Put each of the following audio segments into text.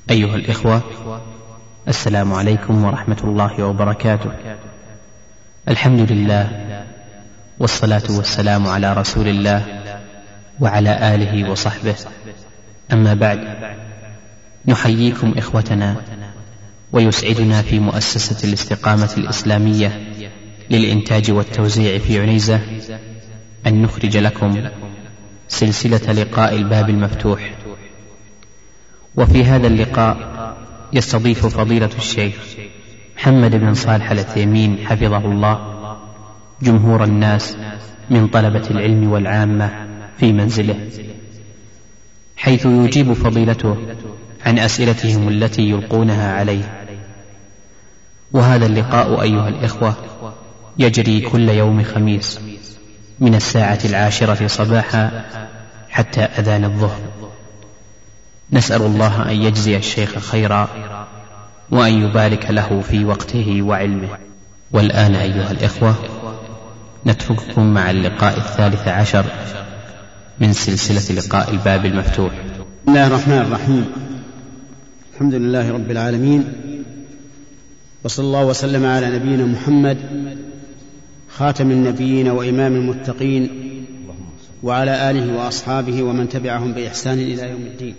أيها الإخوة، السلام عليكم ورحمة الله وبركاته. الحمد لله، والصلاة والسلام على رسول الله وعلى آله وصحبه. أما بعد، نحييكم إخوتنا، ويسعدنا في مؤسسة الاستقامة الإسلامية للإنتاج والتوزيع في عنيزة أن نخرج لكم سلسلة لقاء الباب المفتوح. وفي هذا اللقاء يستضيف فضيلة الشيخ محمد بن صالح العثيمين حفظه الله جمهور الناس من طلبة العلم والعامة في منزله، حيث يجيب فضيلته عن أسئلتهم التي يلقونها عليه. وهذا اللقاء أيها الإخوة يجري كل يوم خميس من 10:10 صباحا حتى أذان الظهر. نسأل الله أن يجزي الشيخ خيرا وأن يبارك له في وقته وعلمه. والآن أيها الإخوة نترككم مع اللقاء 13 من سلسلة لقاء الباب المفتوح. بسم الله الرحمن الرحيم. الحمد لله رب العالمين، وصلى الله وسلم على نبينا محمد خاتم النبيين وإمام المتقين، وعلى آله وأصحابه ومن تبعهم بإحسان إلى يوم الدين.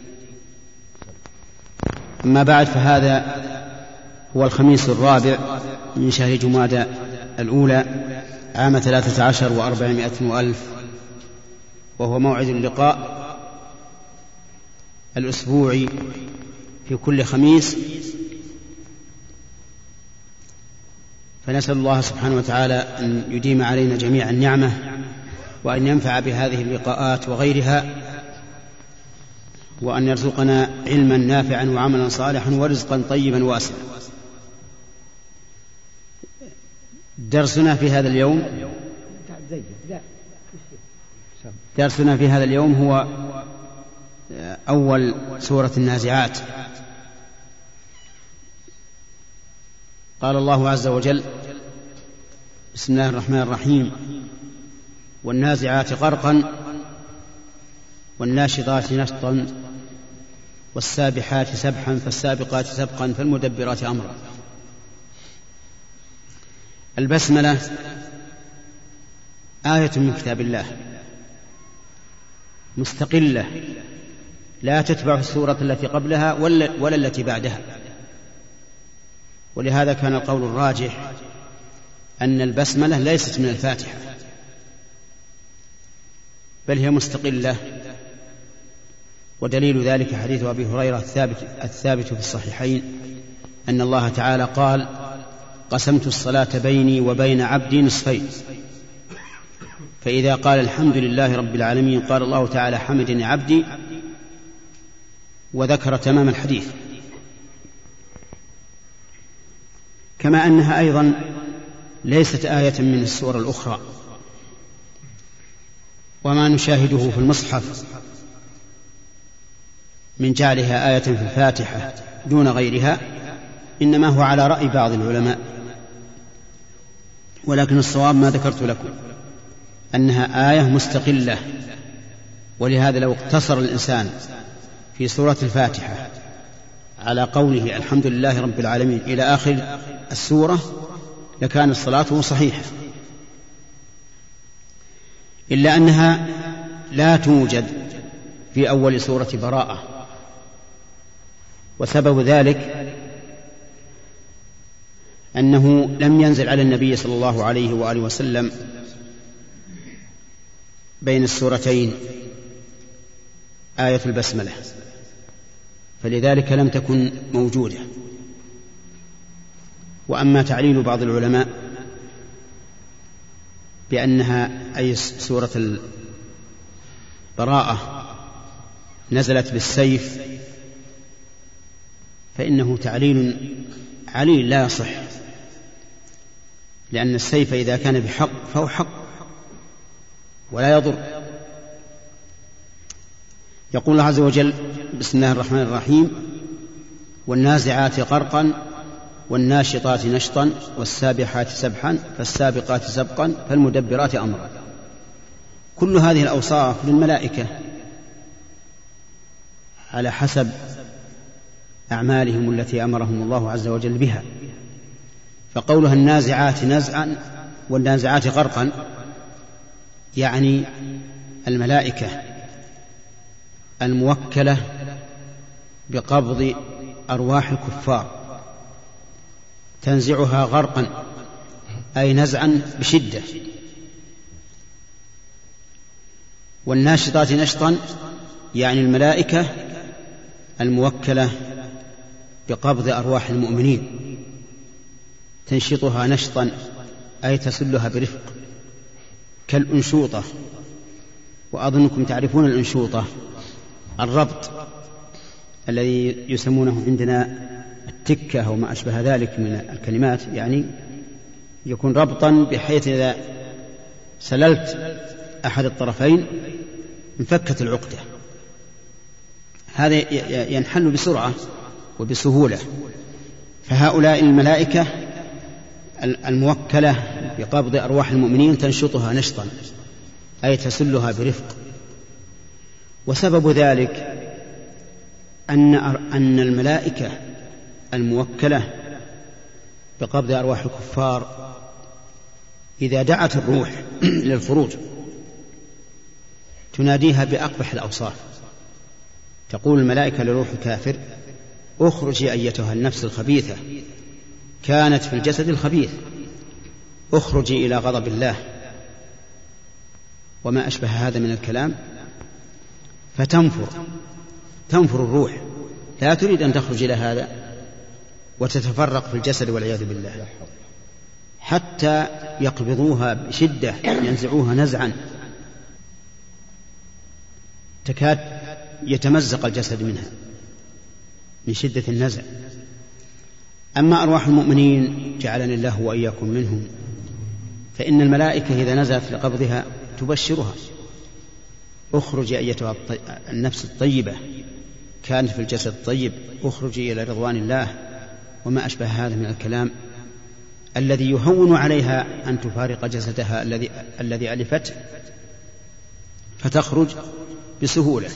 أما بعد، فهذا هو الخميس الرابع من شهر جمادى الأولى عام 13 و400 وألف، وهو موعد اللقاء الأسبوعي في كل خميس. فنسأل الله سبحانه وتعالى أن يديم علينا جميعا النعمة، وأن ينفع بهذه اللقاءات وغيرها، وأن يرزقنا علما نافعا وعملا صالحا ورزقا طيبا واسعا. درسنا في هذا اليوم هو أول سورة النازعات. قال الله عز وجل: بسم الله الرحمن الرحيم: والنازعات غرقا والناشطات نشطا والسابحات سبحا فالسابقات سبقا فالمدبرات أمرا. البسملة آية من كتاب الله مستقلة، لا تتبع السورة التي قبلها ولا التي بعدها. ولهذا كان القول الراجح أن البسملة ليست من الفاتحة، بل هي مستقلة. ودليل ذلك حديث أبي هريرة الثابت في الصحيحين أن الله تعالى قال: قسمت الصلاة بيني وبين عبدي نصفين، فإذا قال الحمد لله رب العالمين قال الله تعالى: حمدني عبدي، وذكر تمام الحديث. كما أنها أيضا ليست آية من السور الأخرى، وما نشاهده في المصحف من جعلها آية في الفاتحة دون غيرها إنما هو على رأي بعض العلماء، ولكن الصواب ما ذكرت لكم أنها آية مستقلة. ولهذا لو اقتصر الإنسان في سورة الفاتحة على قوله الحمد لله رب العالمين إلى آخر السورة لكانت صلاته صحيحة، إلا أنها لا توجد في أول سورة براءة. وسبب ذلك أنه لم ينزل على النبي صلى الله عليه وآله وسلم بين السورتين آية البسملة، فلذلك لم تكن موجودة. وأما تعليل بعض العلماء بأنها أي سورة البراءة نزلت بالسيف، فإنه تعليل عليل لا يصح، لأن السيف إذا كان بحق فهو حق ولا يضر. يقول الله عز وجل: بسم الله الرحمن الرحيم: والنازعات غرقا والناشطات نشطا والسابحات سبحا فالسابقات سبقا فالمدبرات أمرا. كل هذه الأوصاف للملائكة على حسب أعمالهم التي أمرهم الله عز وجل بها. فقولها النازعات نزعا والنازعات غرقا يعني الملائكة الموكلة بقبض أرواح الكفار تنزعها غرقا أي نزعا بشدة. والناشطات نشطا يعني الملائكة الموكلة بقبض أرواح المؤمنين تنشطها نشطا أي تسلها برفق كالأنشوطة. وأظنكم تعرفون الأنشوطة، الربط الذي يسمونه عندنا التكة أو ما أشبه ذلك من الكلمات، يعني يكون ربطا بحيث إذا سللت أحد الطرفين انفكت العقدة. هذا ينحل بسرعة وبسهولة. فهؤلاء الملائكة الموكلة بقبض أرواح المؤمنين تنشطها نشطا أي تسلها برفق. وسبب ذلك أن الملائكة الموكلة بقبض أرواح الكفار إذا دعت الروح للخروج تناديها بأقبح الأوصاف. تقول الملائكة لروح الكافر: اخرجي أيتها النفس الخبيثة كانت في الجسد الخبيث، اخرجي إلى غضب الله، وما أشبه هذا من الكلام. فتنفر الروح، لا تريد أن تخرج إلى هذا وتتفرق في الجسد والعياذ بالله، حتى يقبضوها بشدة، ينزعوها نزعا تكاد يتمزق الجسد منها من شدة النزع. أما أرواح المؤمنين جعلني الله وإياكم منهم، فإن الملائكة إذا نزلت لقبضها تبشرها: اخرجي أيتها النفس الطيبة كانت في الجسد الطيب، اخرجي إلى رضوان الله، وما أشبه هذا من الكلام الذي يهون عليها أن تفارق جسدها الذي ألفته فتخرج بسهولة.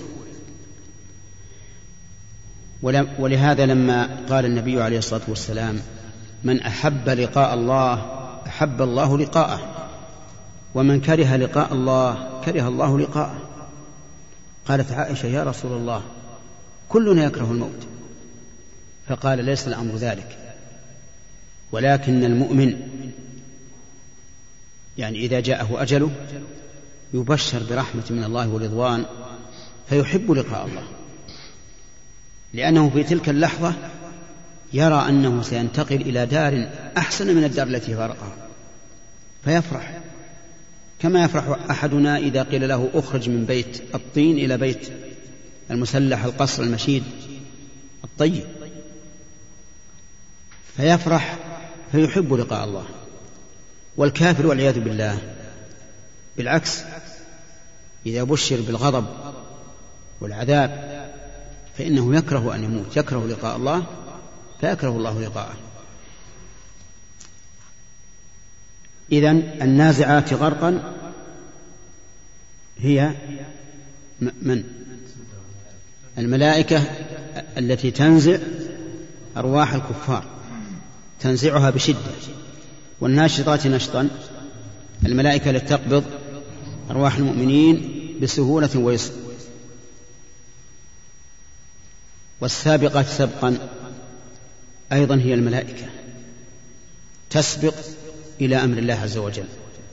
ولهذا لما قال النبي عليه الصلاة والسلام: من أحب لقاء الله أحب الله لقاءه، ومن كره لقاء الله كره الله لقاءه. قالت عائشة: يا رسول الله كلنا يكره الموت. فقال: ليس الأمر ذلك، ولكن المؤمن يعني إذا جاءه أجله يبشر برحمة من الله ورضوان فيحب لقاء الله، لأنه في تلك اللحظة يرى أنه سينتقل إلى دار أحسن من الدار التي فارقها فيفرح، كما يفرح أحدنا إذا قيل له: اخرج من بيت الطين إلى بيت المسلح القصر المشيد الطيب، فيفرح فيحب لقاء الله. والكافر والعياذ بالله بالعكس، إذا بشر بالغضب والعذاب فإنه يكره أن يموت، يكره لقاء الله فيكره الله لقاءه. إذن النازعات غرقا هي من الملائكة التي تنزع أرواح الكفار، تنزعها بشدة. والناشطات نشطا الملائكة التي تقبض أرواح المؤمنين بسهولة ويسر. والسابقات سبقا أيضا هي الملائكة تسبق إلى أمر الله عز وجل.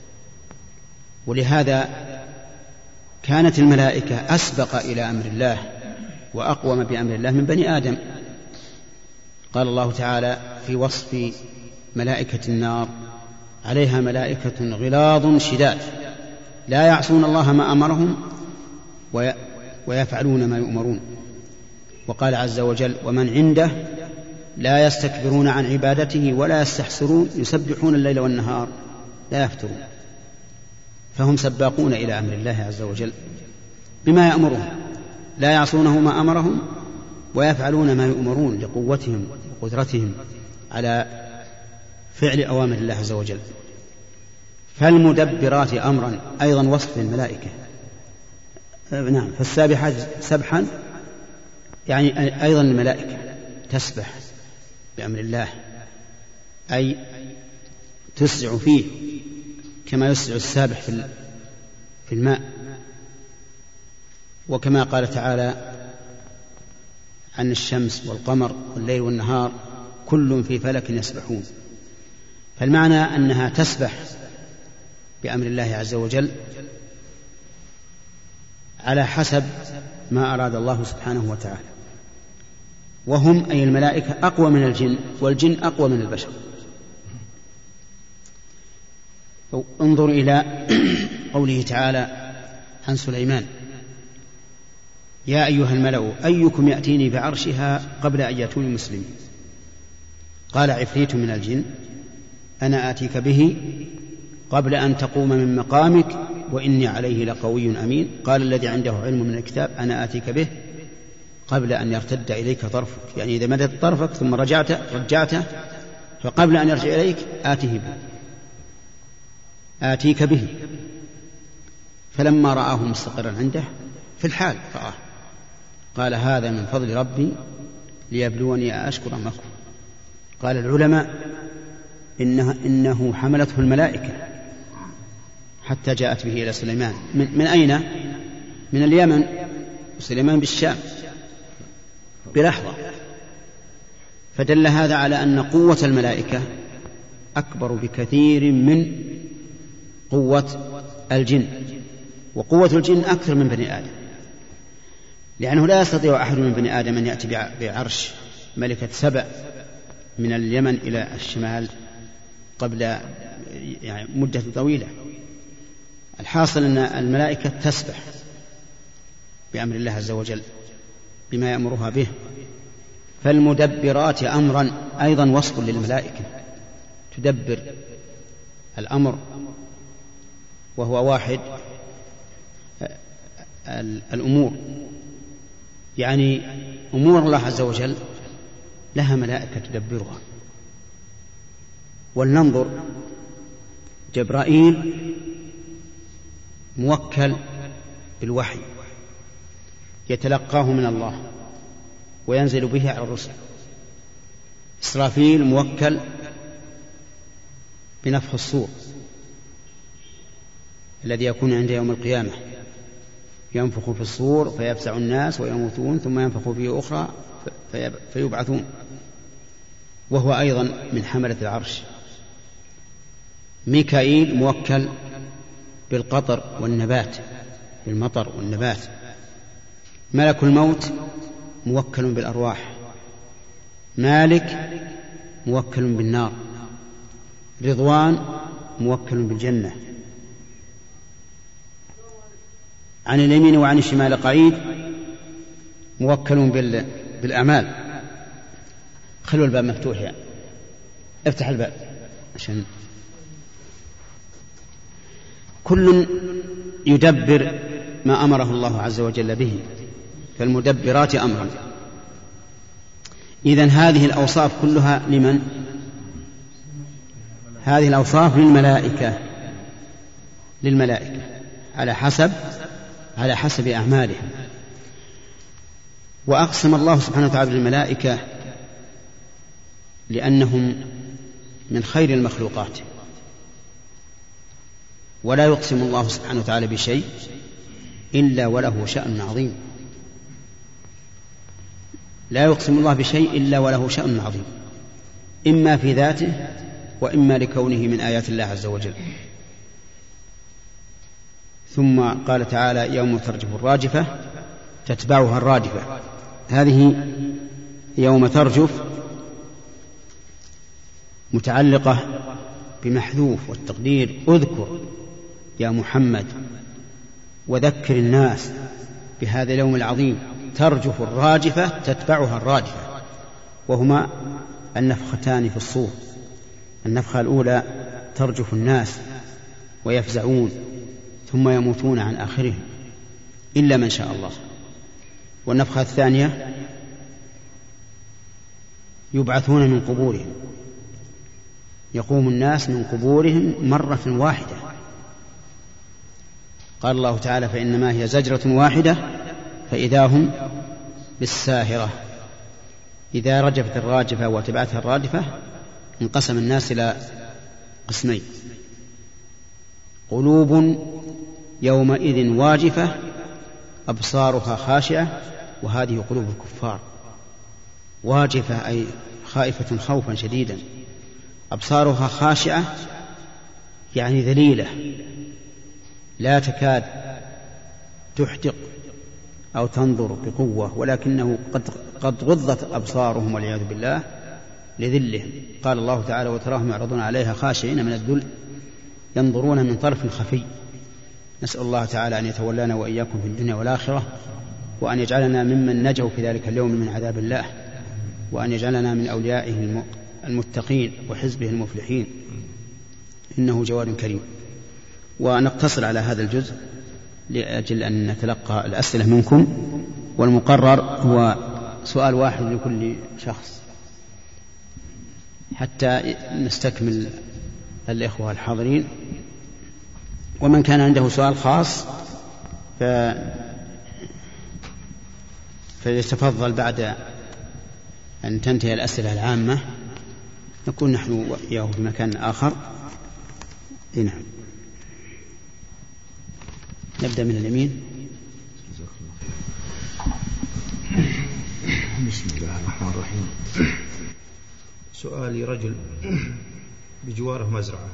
ولهذا كانت الملائكة أسبق إلى أمر الله وأقوم بأمر الله من بني آدم. قال الله تعالى في وصف ملائكة النار: عليها ملائكة غلاظ شداد لا يعصون الله ما أمرهم ويفعلون ما يؤمرون. وقال عز وجل: ومن عنده لا يستكبرون عن عبادته ولا يستحسرون يسبحون الليل والنهار لا يفترون. فهم سباقون إلى أمر الله عز وجل بما يأمرهم، لا يعصونه ما أمرهم ويفعلون ما يؤمرون لقوتهم وقدرتهم على فعل أوامر الله عز وجل. فالمدبرات أمرا أيضا وصف الملائكة. نعم، فالسابحات سبحا يعني أيضا الملائكة تسبح بأمر الله، أي تسرع فيه كما يسرع السابح في الماء. وكما قال تعالى عن الشمس والقمر والليل والنهار كل في فلك يسبحون، فالمعنى أنها تسبح بأمر الله عز وجل على حسب ما أراد الله سبحانه وتعالى. وهم أي الملائكة أقوى من الجن، والجن أقوى من البشر. انظر إلى قوله تعالى عن سليمان: يا أيها الملأ أيكم يأتيني بعرشها قبل أن يأتوني مسلمين. قال عفريت من الجن أنا آتيك به قبل أن تقوم من مقامك وإني عليه لقوي أمين. قال الذي عنده علم من الكتاب أنا آتيك به قبل أن يرتد إليك طرفك، يعني إذا مدت طرفك ثم رجعته فقبل أن يرجع إليك آتيك به. فلما رآه مستقرا عنده في الحال رآه قال هذا من فضل ربي ليبلوني أشكر أم أكفر. قال العلماء إنه حملته الملائكة حتى جاءت به إلى سليمان. من أين؟ من اليمن، وسليمان بالشام بلحظة. فدل هذا على أن قوة الملائكة أكبر بكثير من قوة الجن، وقوة الجن أكثر من بني آدم، لأنه لا يستطيع أحد من بني آدم أن يأتي بعرش ملكة سبأ من اليمن إلى الشمال قبل يعني مدة طويلة. الحاصل أن الملائكة تسبح بأمر الله عز وجل بما يأمرها به. فالمدبرات أمرا أيضا وصف للملائكة، تدبر الأمر، وهو واحد الأمور، يعني أمور الله عز وجل لها ملائكة تدبرها. ولننظر، جبرائيل موكل بالوحي يتلقاه من الله وينزل به على الرسل. إسرافيل موكل بنفخ الصور الذي يكون عند يوم القيامة، ينفخ في الصور فيفزع الناس ويموتون ثم ينفخ فيه أخرى فيبعثون، وهو أيضا من حملة العرش. ميكائيل موكل بالقطر والنبات، بالمطر والنبات. ملك الموت موكل بالأرواح. مالك موكل بالنار. رضوان موكل بالجنة. عن اليمين وعن الشمال قعيد موكل بالأعمال. خلوا الباب مفتوح، يعني افتح الباب عشان كل يدبر ما أمره الله عز وجل به، فالمدبرات أمرا. إذن هذه الأوصاف كلها لمن؟ هذه الأوصاف للملائكة على حسب أعمالهم. وأقسم الله سبحانه وتعالى بالملائكة لأنهم من خير المخلوقات، ولا يقسم الله سبحانه وتعالى بشيء إلا وله شأن عظيم. لا يقسم الله بشيء إلا وله شأن عظيم، إما في ذاته وإما لكونه من آيات الله عز وجل. ثم قال تعالى يوم ترجف الراجفة تتبعها الرادفة. هذه يوم ترجف متعلقة بمحذوف، والتقدير اذكر يا محمد وذكر الناس بهذا اليوم العظيم. ترجف الراجفة تتبعها الرادفة، وهما النفختان في الصور. النفخة الأولى ترجف الناس ويفزعون ثم يموتون عن آخرهم إلا من شاء الله. والنفخة الثانية يبعثون من قبورهم، يقوم الناس من قبورهم مرة واحدة. قال الله تعالى فإنما هي زجرة واحدة فإذا هم بالساهرة. إذا رجفت الراجفة وتبعتها الرادفة انقسم الناس إلى قسمين: قلوب يومئذ واجفة أبصارها خاشعة، وهذه قلوب الكفار. واجفة أي خائفة خوفا شديدا، أبصارها خاشعة يعني ذليلة لا تكاد تحدق أو تنظر بقوة، ولكنه قد غضت أبصارهم والعياذ بالله لذلهم. قال الله تعالى: وتراهم يعرضون عليها خاشعين من الذل ينظرون من طرف خفي. نسأل الله تعالى أن يتولانا وإياكم في الدنيا والآخرة، وأن يجعلنا ممن نجوا في ذلك اليوم من عذاب الله، وأن يجعلنا من أوليائه المتقين وحزبه المفلحين، إنه جواد كريم. ونقتصر على هذا الجزء لأجل أن نتلقى الأسئلة منكم، والمقرر هو سؤال واحد لكل شخص حتى نستكمل الإخوة الحاضرين. ومن كان عنده سؤال خاص فليتفضل بعد أن تنتهي الأسئلة العامة، نكون نحن وإياه في مكان آخر. نعم، نبدأ من اليمين. بسم الله الرحمن الرحيم. سؤالي: رجل بجواره مزرعة،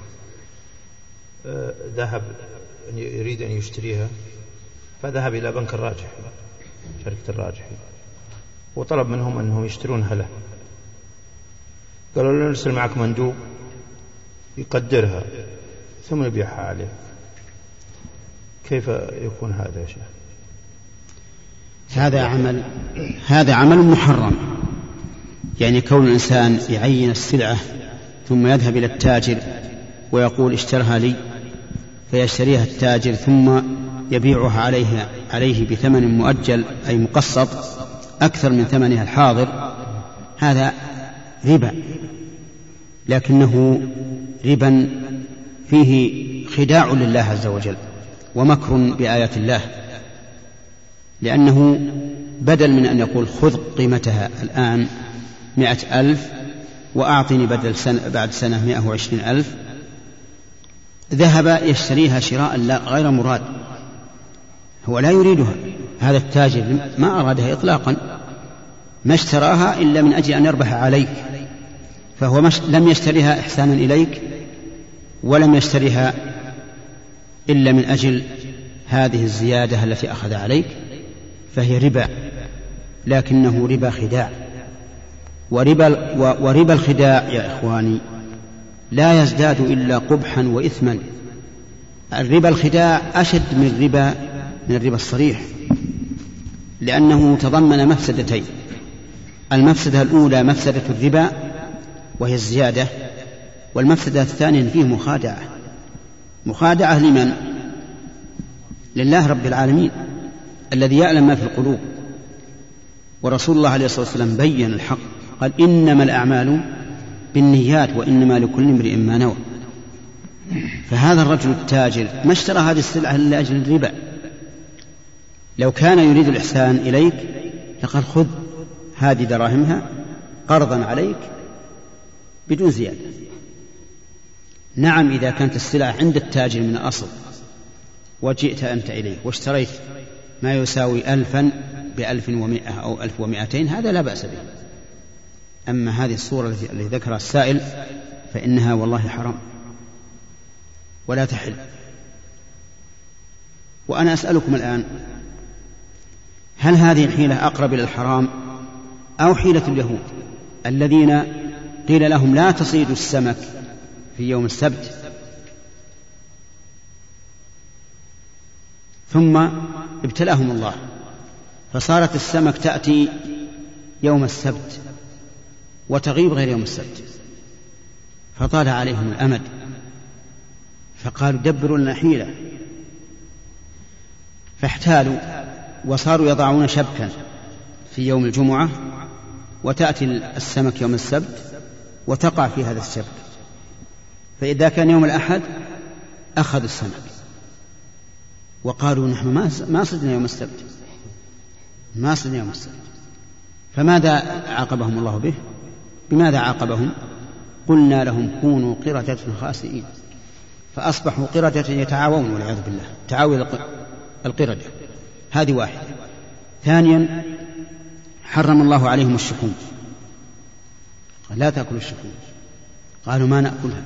ذهب يريد أن يشتريها، فذهب إلى بنك الراجحي، شركة الراجحي، وطلب منهم أنهم يشترونها له. قالوا له: نرسل معك مندوب يقدرها ثم يبيعها عليه. كيف يكون هذا يا شيخ؟ هذا عمل محرم. يعني كون الإنسان يعين السلعة ثم يذهب إلى التاجر ويقول: اشترها لي، فيشتريها التاجر ثم يبيعها عليه بثمن مؤجل أي مقسط أكثر من ثمنها الحاضر، هذا ربا، لكنه ربا فيه خداع لله عز وجل ومكر بآيات الله، لأنه بدل من أن يقول: خذ قيمتها الآن 100,000 وأعطني بدل بعد سنة 120,000، ذهب يشتريها شراء غير مراد. هو لا يريدها، هذا التاجر ما أرادها إطلاقا، ما اشتراها إلا من أجل أن يربح عليك، فهو لم يشتريها إحسانا إليك، ولم يشتريها إلا من أجل هذه الزيادة التي أخذ عليك، فهي ربا، لكنه ربا خداع. وربا الخداع يا إخواني لا يزداد إلا قبحا وإثما. الربا الخداع أشد من الربا الصريح، لأنه تضمن مفسدتين: المفسدة الأولى مفسدة الربا وهي الزيادة، والمفسدة الثانية فيه مخادعة لمن؟ لله رب العالمين الذي يعلم ما في القلوب. ورسول الله عليه الصلاة والسلام بين الحق، قال: إنما الأعمال بالنيات وإنما لكل امرئ ما نوى. فهذا الرجل التاجر ما اشترى هذه السلعة إلا أجل الربا. لو كان يريد الإحسان إليك لقال: خذ هذه دراهمها قرضا عليك بدون زيادة. نعم، إذا كانت السلعة عند التاجر من الأصل وجئت أنت إليه واشتريت ما يساوي 1000 ب1100 أو 1200، هذا لا بأس به. أما هذه الصورة التي ذكرها السائل فإنها والله حرام ولا تحل. وأنا أسألكم الآن: هل هذه الحيلة أقرب إلى الحرام أو حيلة اليهود الذين قيل لهم لا تصيدوا السمك في يوم السبت، ثم ابتلاهم الله فصارت السمك تأتي يوم السبت وتغيب غير يوم السبت، فطال عليهم الأمد فقالوا: دبروا لنا حيلة، فاحتالوا وصاروا يضعون شبكا في يوم الجمعة وتأتي السمك يوم السبت وتقع في هذا الشبك، فإذا كان يوم الأحد أخذوا السمك وقالوا: نحن ما صدنا يوم السبت، فماذا عاقبهم الله به؟ بماذا عاقبهم؟ قلنا لهم كونوا قردة خاسئين، فأصبحوا قردة يتعاونون والعياذ بالله، تعاون القردة. هذه واحدة. ثانيا حرم الله عليهم الشحوم، قال لا تأكلوا الشحوم، قالوا ما نأكلها،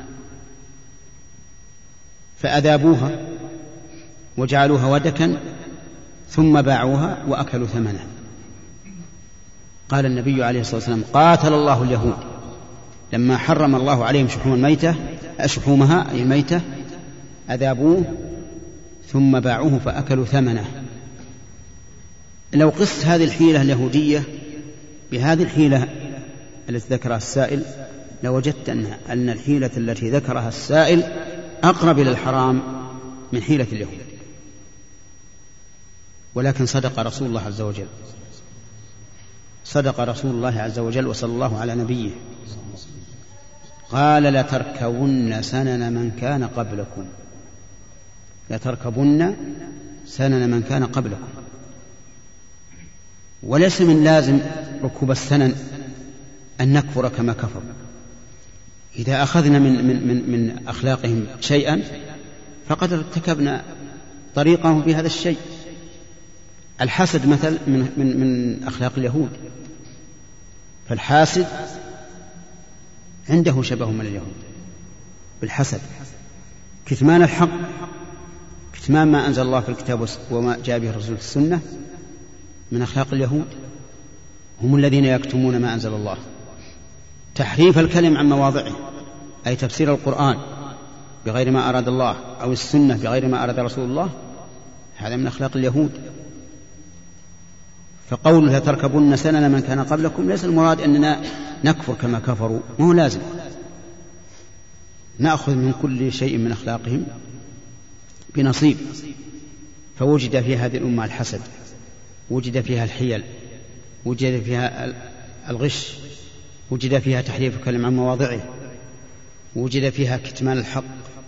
فأذابوها وجعلوها ودكا ثم باعوها وأكلوا ثمنها. قال النبي عليه الصلاة والسلام قاتل الله اليهود لما حرم الله عليهم شحومها أي الميتة، أذابوه ثم باعوه فأكلوا ثمنه. لو قست هذه الحيلة اليهودية بهذه الحيلة التي ذكرها السائل لوجدت أن الحيلة التي ذكرها السائل أقرب إلى الحرام من حيلة اليهود. ولكن صدق رسول الله عز وجل، صدق رسول الله عز وجل وصلى الله على نبيه، قال لتركبن سنن من كان قبلكم، لتركبن سنن من كان قبلكم. وليس من لازم ركوب السنن أن نكفر كما كفروا. إذا أخذنا من أخلاقهم شيئا فقد ارتكبنا طريقهم في هذا الشيء. الحسد مثل من أخلاق اليهود، فالحاسد عنده شبه من اليهود بالحسد. كتمان الحق، كتمان ما أنزل الله في الكتاب وما جاء به الرسول في السنة من أخلاق اليهود، هم الذين يكتمون ما أنزل الله. تحريف الكلم عن مواضعه أي تفسير القرآن بغير ما أراد الله أو السنة بغير ما أراد رسول الله، هذا من أخلاق اليهود. فقول لتركبن سنن من كان قبلكم ليس المراد أننا نكفر كما كفروا، ما هو لازم نأخذ من كل شيء من أخلاقهم بنصيب. فوجد في هذه الأمة الحسد، وجد فيها الحيل، وجد فيها الغش، وجد فيها تحريف الكلم عن مواضعه، وجد فيها كتمان الحق.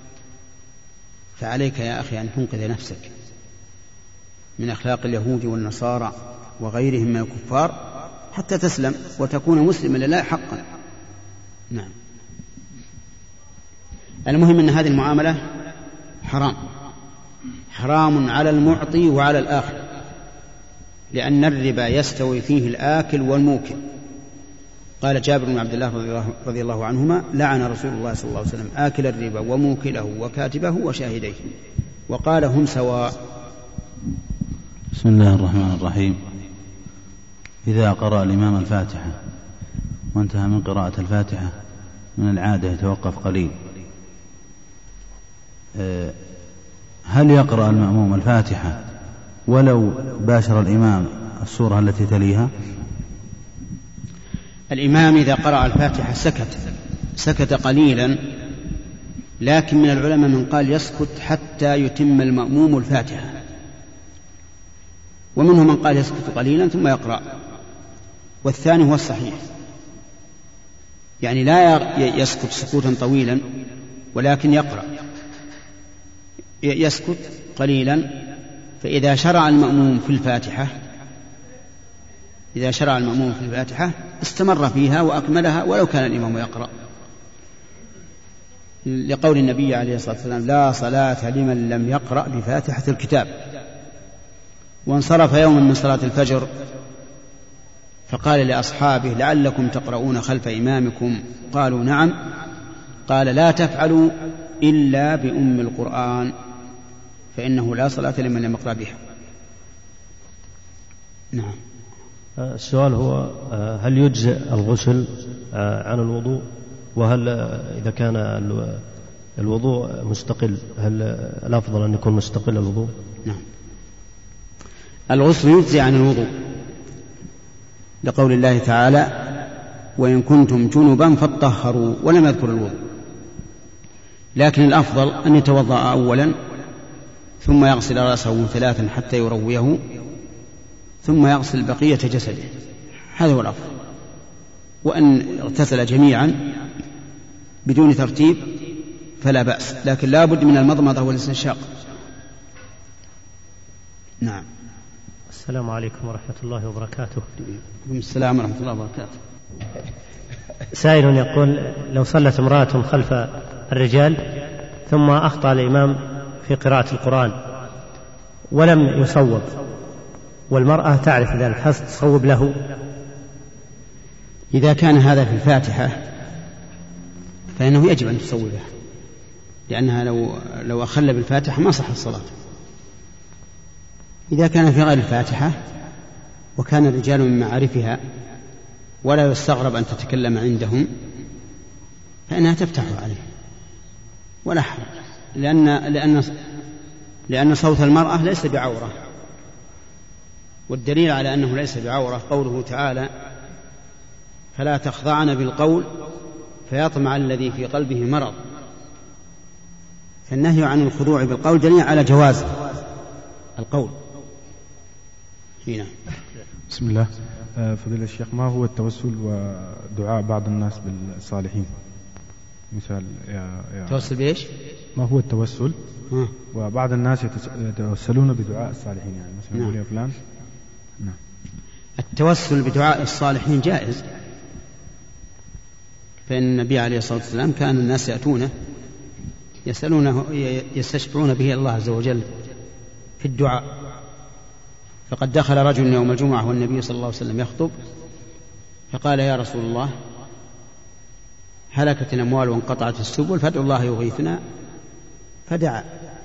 فعليك يا أخي أن تنقذ نفسك من أخلاق اليهود والنصارى وغيرهم من الكفار حتى تسلم وتكون مسلما لله حقا. نعم. المهم أن هذه المعاملة حرام، حرام على المعطي وعلى الآخر، لأن الربا يستوي فيه الآكل والموكل. قال جابر بن عبد الله رضي الله عنهما لعن رسول الله صلى الله عليه وسلم آكل الربا وموكله وكاتبه وشاهديه، وقال هم سواء. بسم الله الرحمن الرحيم. إذا قرأ الإمام الفاتحة وانتهى من قراءة الفاتحة من العادة يتوقف قليل، هل يقرأ المأموم الفاتحة ولو باشر الإمام السورة التي تليها؟ الإمام إذا قرأ الفاتحة سكت قليلا، لكن من العلماء من قال يسكت حتى يتم المأموم الفاتحة، ومنهم من قال يسكت قليلا ثم يقرأ، والثاني هو الصحيح، يعني لا يسكت سكوتا طويلا ولكن يقرأ، يسكت قليلا. فإذا شرع المأموم في الفاتحة استمر فيها وأكملها ولو كان الإمام يقرأ، لقول النبي عليه الصلاة والسلام لا صلاة لمن لم يقرأ بفاتحة الكتاب. وانصرف يوما من صلاة الفجر فقال لأصحابه لعلكم تقرؤون خلف إمامكم؟ قالوا نعم. قال لا تفعلوا إلا بأم القرآن فإنه لا صلاة لمن لم يقرأ بها. نعم. السؤال هو هل يجزئ الغسل عن الوضوء؟ وهل إذا كان الوضوء مستقل هل الأفضل أن يكون مستقل الوضوء؟ نعم. الغسل يجزئ عن الوضوء لقول الله تعالى وإن كنتم جنبا فاطهروا، ولم يذكر الوضوء. لكن الأفضل أن يتوضأ أولا ثم يغسل رأسه 3 حتى يرويه ثم يغسل بقية جسده، هذا هو الأفضل. وأن اغتسل جميعا بدون ترتيب فلا بأس، لكن لا بد من المضمضة والاستنشاق. نعم. السلام عليكم ورحمة الله وبركاته. السلام ورحمة الله وبركاته. سائل يقول: لو صلت امرأة خلف الرجال ثم أخطأ الإمام في قراءة القرآن ولم يصوب، والمرأة تعرف ذلك، هل تصوب له؟ إذا كان هذا في الفاتحة فإنه يجب أن تصوبها، لأنها لو أخل بالفاتحة ما صح الصلاة. إذا كان في غير الفاتحة وكان الرجال من معارفها ولا يستغرب أن تتكلم عندهم فإنها تفتح عليه ولا حرج، لأن صوت المرأة ليس بعورة، والدليل على أنه ليس بعورة قوله تعالى: فلا تخضعن بالقول فيطمع الذي في قلبه مرض. فالنهي عن الخضوع بالقول دليل على جواز القول. هنا. بسم الله. فضيلة الشيخ، ما هو التوسل ودعاء بعض الناس بالصالحين؟ مثال توسل بإيش؟ ما هو التوسل وبعض الناس يتوسلون بدعاء الصالحين، يعني مثلا يقول يا فلان. نعم. التوسل بدعاء الصالحين جائز، فإن النبي عليه الصلاة والسلام كان الناس يأتونه يسألونه يستشفعون به الله عز وجل في الدعاء. فقد دخل رجل يوم الجمعة والنبي صلى الله عليه وسلم يخطب فقال: يا رسول الله، هلكت الأموال وانقطعت السبل فادعوا الله يغيثنا، فدعا.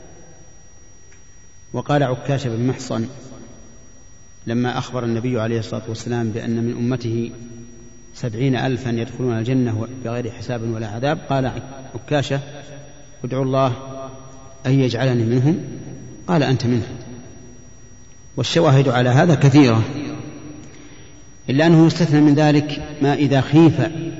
وقال عكاشة بن محصن لما أخبر النبي عليه الصلاة والسلام بأن من أمته 70,000 يدخلون الجنة بغير حساب ولا عذاب، قال عكاشة: ادعوا الله أن يجعلني منهم. قال: أنت منهم. والشواهد على هذا كثيرة، إلا أنه يستثنى من ذلك ما إذا خيف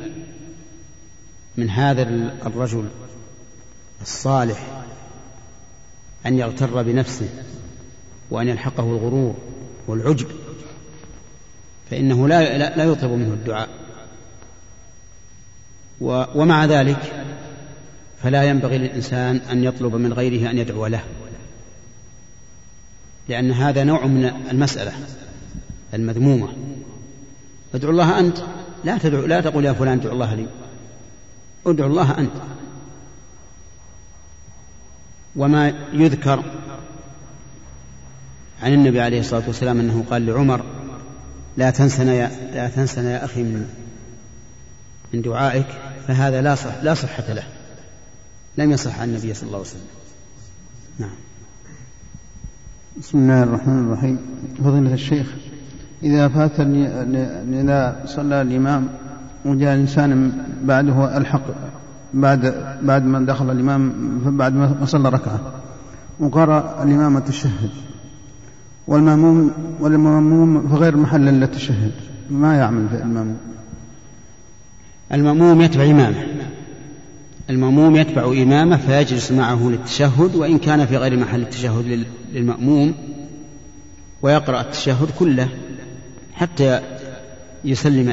من هذا الرجل الصالح أن يغتر بنفسه وأن يلحقه الغرور والعجب، فإنه لا يطلب منه الدعاء. ومع ذلك فلا ينبغي للإنسان أن يطلب من غيره أن يدعو له، لأن هذا نوع من المسألة المذمومة. ادعو الله أنت، لا تقول يا فلان ادعو الله لي، ادعو الله أنت. وما يذكر عن النبي عليه الصلاة والسلام أنه قال لعمر: لا تنسنا يا أخي من دعائك، فهذا لا صحة له، لم يصح عن النبي صلى الله عليه وسلم. نعم. بسم الله الرحمن الرحيم. فضيلة الشيخ، إذا صلى الإمام وجاء الإنسان بعده الحق بعد ما دخل الإمام، بعد ما صلى ركعة وقرأ الإمام التشهد والمأموم في غير محل إلا التشهد، ما يعمل في المأموم؟ المأموم يتبع إمامه فيجلس معه للتشهد، وإن كان في غير محل التشهد للمأموم، ويقرأ التشهد كله حتى يسلم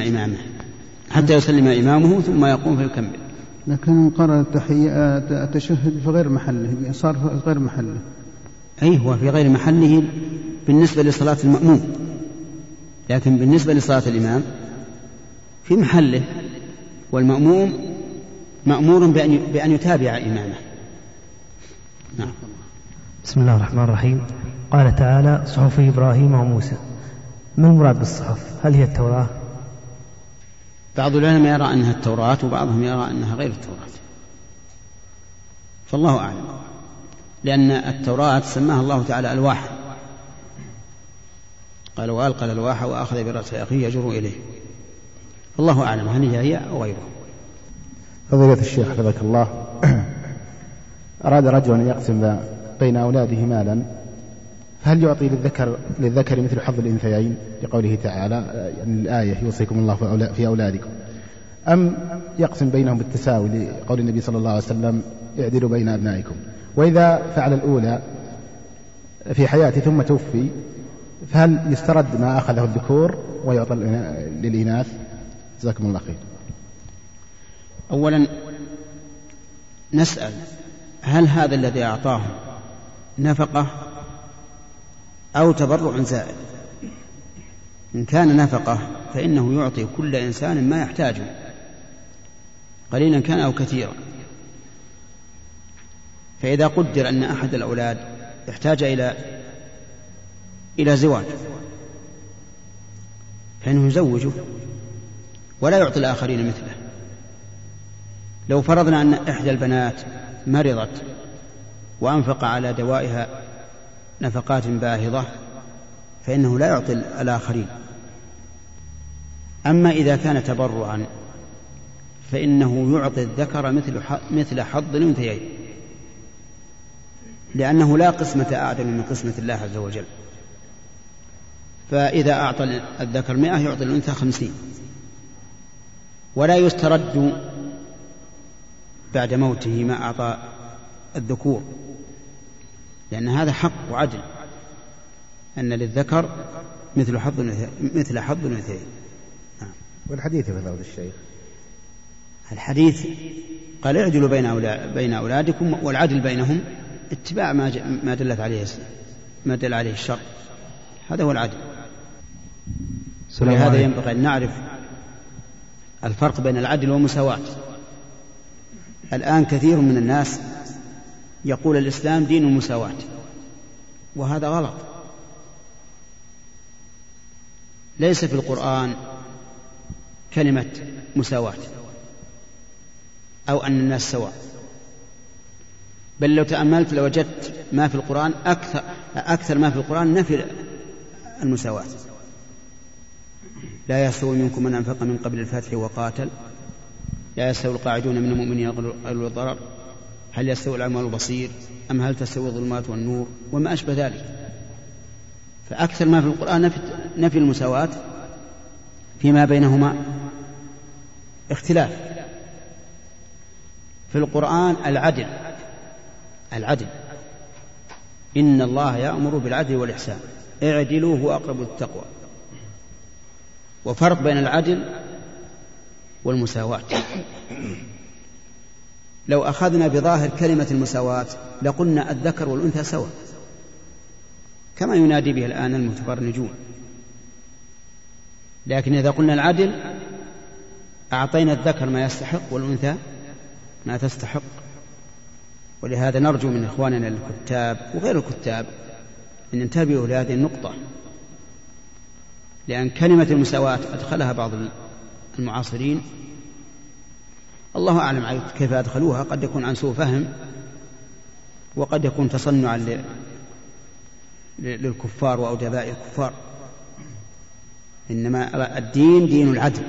إمامه ثم يقوم فيكمل. لكن قرأ التشهد في غير محله، صار في غير محله. أي هو في غير محله بالنسبة لصلاة المأموم، لكن بالنسبة لصلاة الإمام في محله، والمأموم مأمور بأن يتابع إمامه. نعم. بسم الله الرحمن الرحيم. قال تعالى: صحف إبراهيم وموسى. ما المراد بالصحف؟ هل هي التوراة؟ بعض العلماء يرى أنها التوراة، وبعضهم يرى أنها غير التوراة، فالله أعلم، لأن التوراة سماها الله تعالى ألواح، قال: وألقى الألواح وأخذ برأس أخيه يجر إليه. الله أعلم هل هي أو غيره. فضيلة الشيخ حفظك الله، أراد رجل أن يقسم بين أولاده مالا، فهل يعطي للذكر مثل حظ الأنثيين لقوله تعالى الآية يوصيكم الله في أولادكم، أم يقسم بينهم بالتساوي لقول النبي صلى الله عليه وسلم اعدلوا بين أبنائكم؟ وإذا فعل الأولى في حياته ثم توفي، فهل يسترد ما أخذه الذكور ويعطى للإناث؟ جزاكم الله خير. أولا نسأل: هل هذا الذي أعطاه نفقة أو تبرع زائد؟ إن كان نفقة فإنه يعطي كل إنسان ما يحتاجه قليلا كان أو كثيرا. فإذا قدر أن أحد الأولاد يحتاج إلى زواج فإنه يزوجه ولا يعطي الآخرين مثله. لو فرضنا أن إحدى البنات مرضت وأنفق على دوائها نفقات باهظة فإنه لا يعطي الآخرين. أما إذا كان تبرعا فإنه يعطي الذكر مثل حظ الأنثيين، لأنه لا قسمة أعدل من قسمة الله عز وجل. فإذا أعطى الذكر 100 يعطي الأنثى 50، ولا يسترد بعد موته ما أعطى الذكور، لأن هذا حق وعدل، أن للذكر مثل حظ الأنثيين. والحديث في فضيلة الشيخ، الحديث قال اعدلوا بين أولادكم، والعدل بينهم اتباع ما دل عليه الشرع، هذا هو العدل. ولهذا ينبغي أن نعرف الفرق بين العدل والمساواة. الآن كثير من الناس يقول الإسلام دين المساواة، وهذا غلط. ليس في القرآن كلمة مساواة أو أن الناس سواء، بل لو تأملت لوجدت ما في القرآن أكثر ما في القرآن نفي المساواة. لا يستوي منكم من أنفق من قبل الفتح وقاتل، لا يستوي القاعدون من المؤمنين غير الضرر، هل يستوي الأعمى والبصير أم هل تستوي الظلمات والنور، وما أشبه ذلك. فأكثر ما في القرآن نفي المساواة، فيما بينهما اختلاف. في القرآن العدل إن الله يأمر بالعدل والإحسان اعدلوا هو أقرب للتقوى. وفرق بين العدل والمساواة. لو أخذنا بظاهر كلمة المساواة لقلنا الذكر والأنثى سواء، كما ينادي به الآن المتبرنجون. لكن إذا قلنا العدل أعطينا الذكر ما يستحق والأنثى ما تستحق. ولهذا نرجو من إخواننا الكتاب وغير الكتاب أن ينتبهوا لهذه النقطة، لأن كلمة المساواة أدخلها بعض المعاصرين، الله أعلم كيف أدخلوها، قد يكون عن سوء فهم وقد يكون تصنعا للكفار وأودباء الكفار. إنما الدين دين العدل،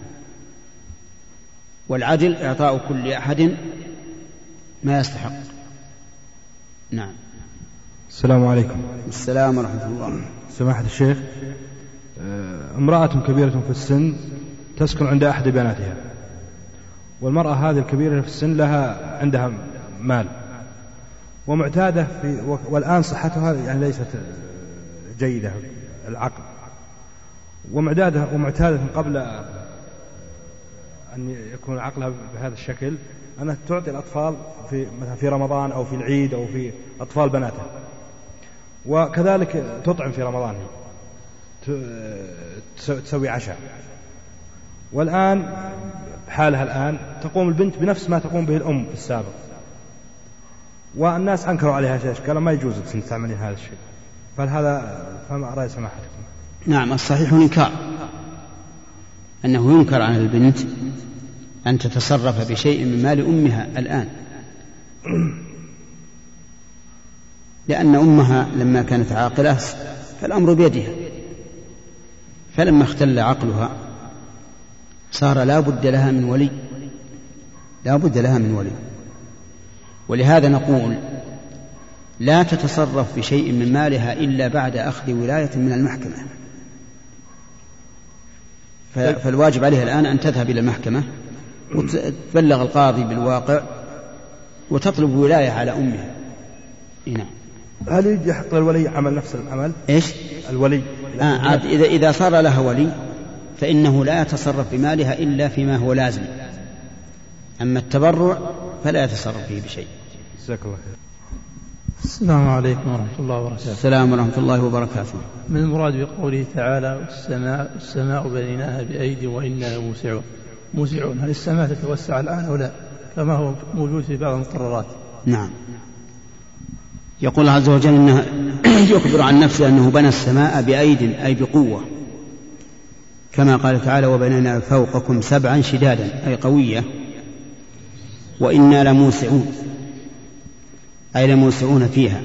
والعدل إعطاء كل أحد ما يستحق. نعم. السلام عليكم. السلام ورحمة الله. سماحة الشيخ، امرأة كبيرة في السن تسكن عند أحد بناتها، والمرأة هذه الكبيرة في السن عندها مال ومعتادة والآن صحتها يعني ليست جيدة العقل، ومعتادة قبل أن يكون عقلها بهذا الشكل أنها تعطي الأطفال مثلا في رمضان أو في العيد أو في أطفال بناتها، وكذلك تطعم في رمضان، تسوي عشاء. والآن حالها الآن تقوم البنت بنفس ما تقوم به الأم في السابق، والناس أنكروا عليها شيء، قالوا ما يجوز أن تعملين هذا الشيء. فما رأي سماحتكم؟ نعم، الصحيح الإنكار، أنه ينكر عن البنت أن تتصرف بشيء من مال أمها الآن، لأن أمها لما كانت عاقلة فالأمر بيدها، فلما اختل عقلها صار لا بد لها من ولي. ولهذا نقول لا تتصرف بشيء من مالها إلا بعد أخذ ولاية من المحكمة. فالواجب عليها الآن أن تذهب إلى المحكمة وتبلغ القاضي بالواقع وتطلب ولاية على أمها. نعم. هل يحق للولي عمل نفس العمل؟ إيش؟ الولي إذا صار لها ولي فإنه لا يتصرف بمالها إلا فيما هو لازم، أما التبرع فلا يتصرف فيه بشيء. جزاك الله خير. السلام عليكم ورحمة الله وبركاته. السلام ورحمة الله وبركاته. من المراد بقوله تعالى السماء بنيناها بأيدي وإنا موسعون، هل السماء تتوسع الآن أو لا كما هو موجود في بعض المقررات؟ نعم، يقول الله عز وجل إنه يخبر عن نفسه أنه بنى السماء بأيد أي بقوة، كما قال تعالى وبنينا فوقكم 7 شدادا أي قوية، وإنا لموسعون أي لموسعون فيها،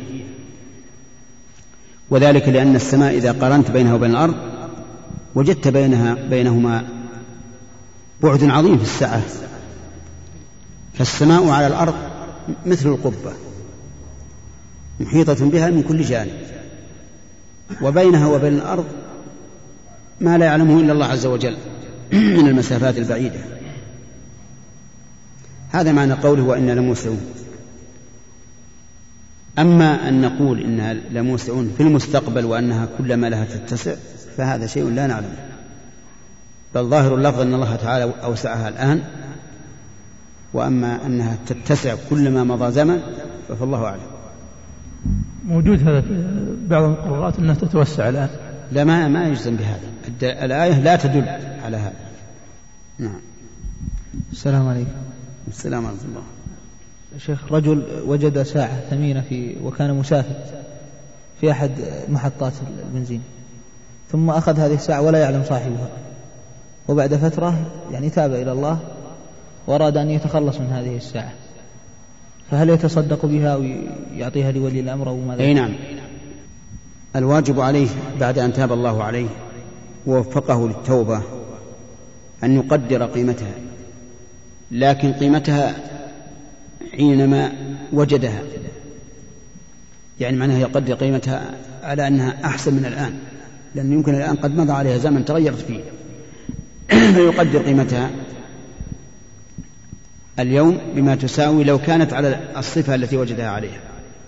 وذلك لأن السماء إذا قارنت بينها وبين الأرض وجدت بينهما بعد عظيم في السعة، فالسماء على الأرض مثل القبة محيطة بها من كل جانب، وبينها وبين الأرض ما لا يعلمه إلا الله عز وجل من المسافات البعيدة. هذا معنى قوله وإنا لموسعون. أما أن نقول إنها لموسعون في المستقبل وأنها كلما لها تتسع فهذا شيء لا نعلمه، بل ظاهر اللفظ أن الله تعالى أوسعها الآن، وأما أنها تتسع كلما مضى زمن فالله أعلم. موجود هذا في بعض المقررات أنها تتوسع الآن. لا، ما يجزم بهذا، الآية لا تدل على هذا. نعم. السلام عليكم. السلام ورحمة الله. شيخ، رجل وجد ساعة ثمينة وكان مسافر في أحد محطات البنزين، ثم أخذ هذه الساعة ولا يعلم صاحبها، وبعد فترة تاب إلى الله وأراد أن يتخلص من هذه الساعة، فهل يتصدق بها ويعطيها لولي الأمر أو ماذا؟ أي نعم، الواجب عليه بعد أن تاب الله عليه ووفقه للتوبة أن يقدر قيمتها، لكن قيمتها حينما وجدها، معناها يقدر قيمتها على أنها أحسن من الآن، لأن يمكن الآن قد مضى عليها زمن تغيرت فيه، فيقدر قيمتها اليوم بما تساوي لو كانت على الصفة التي وجدها عليها،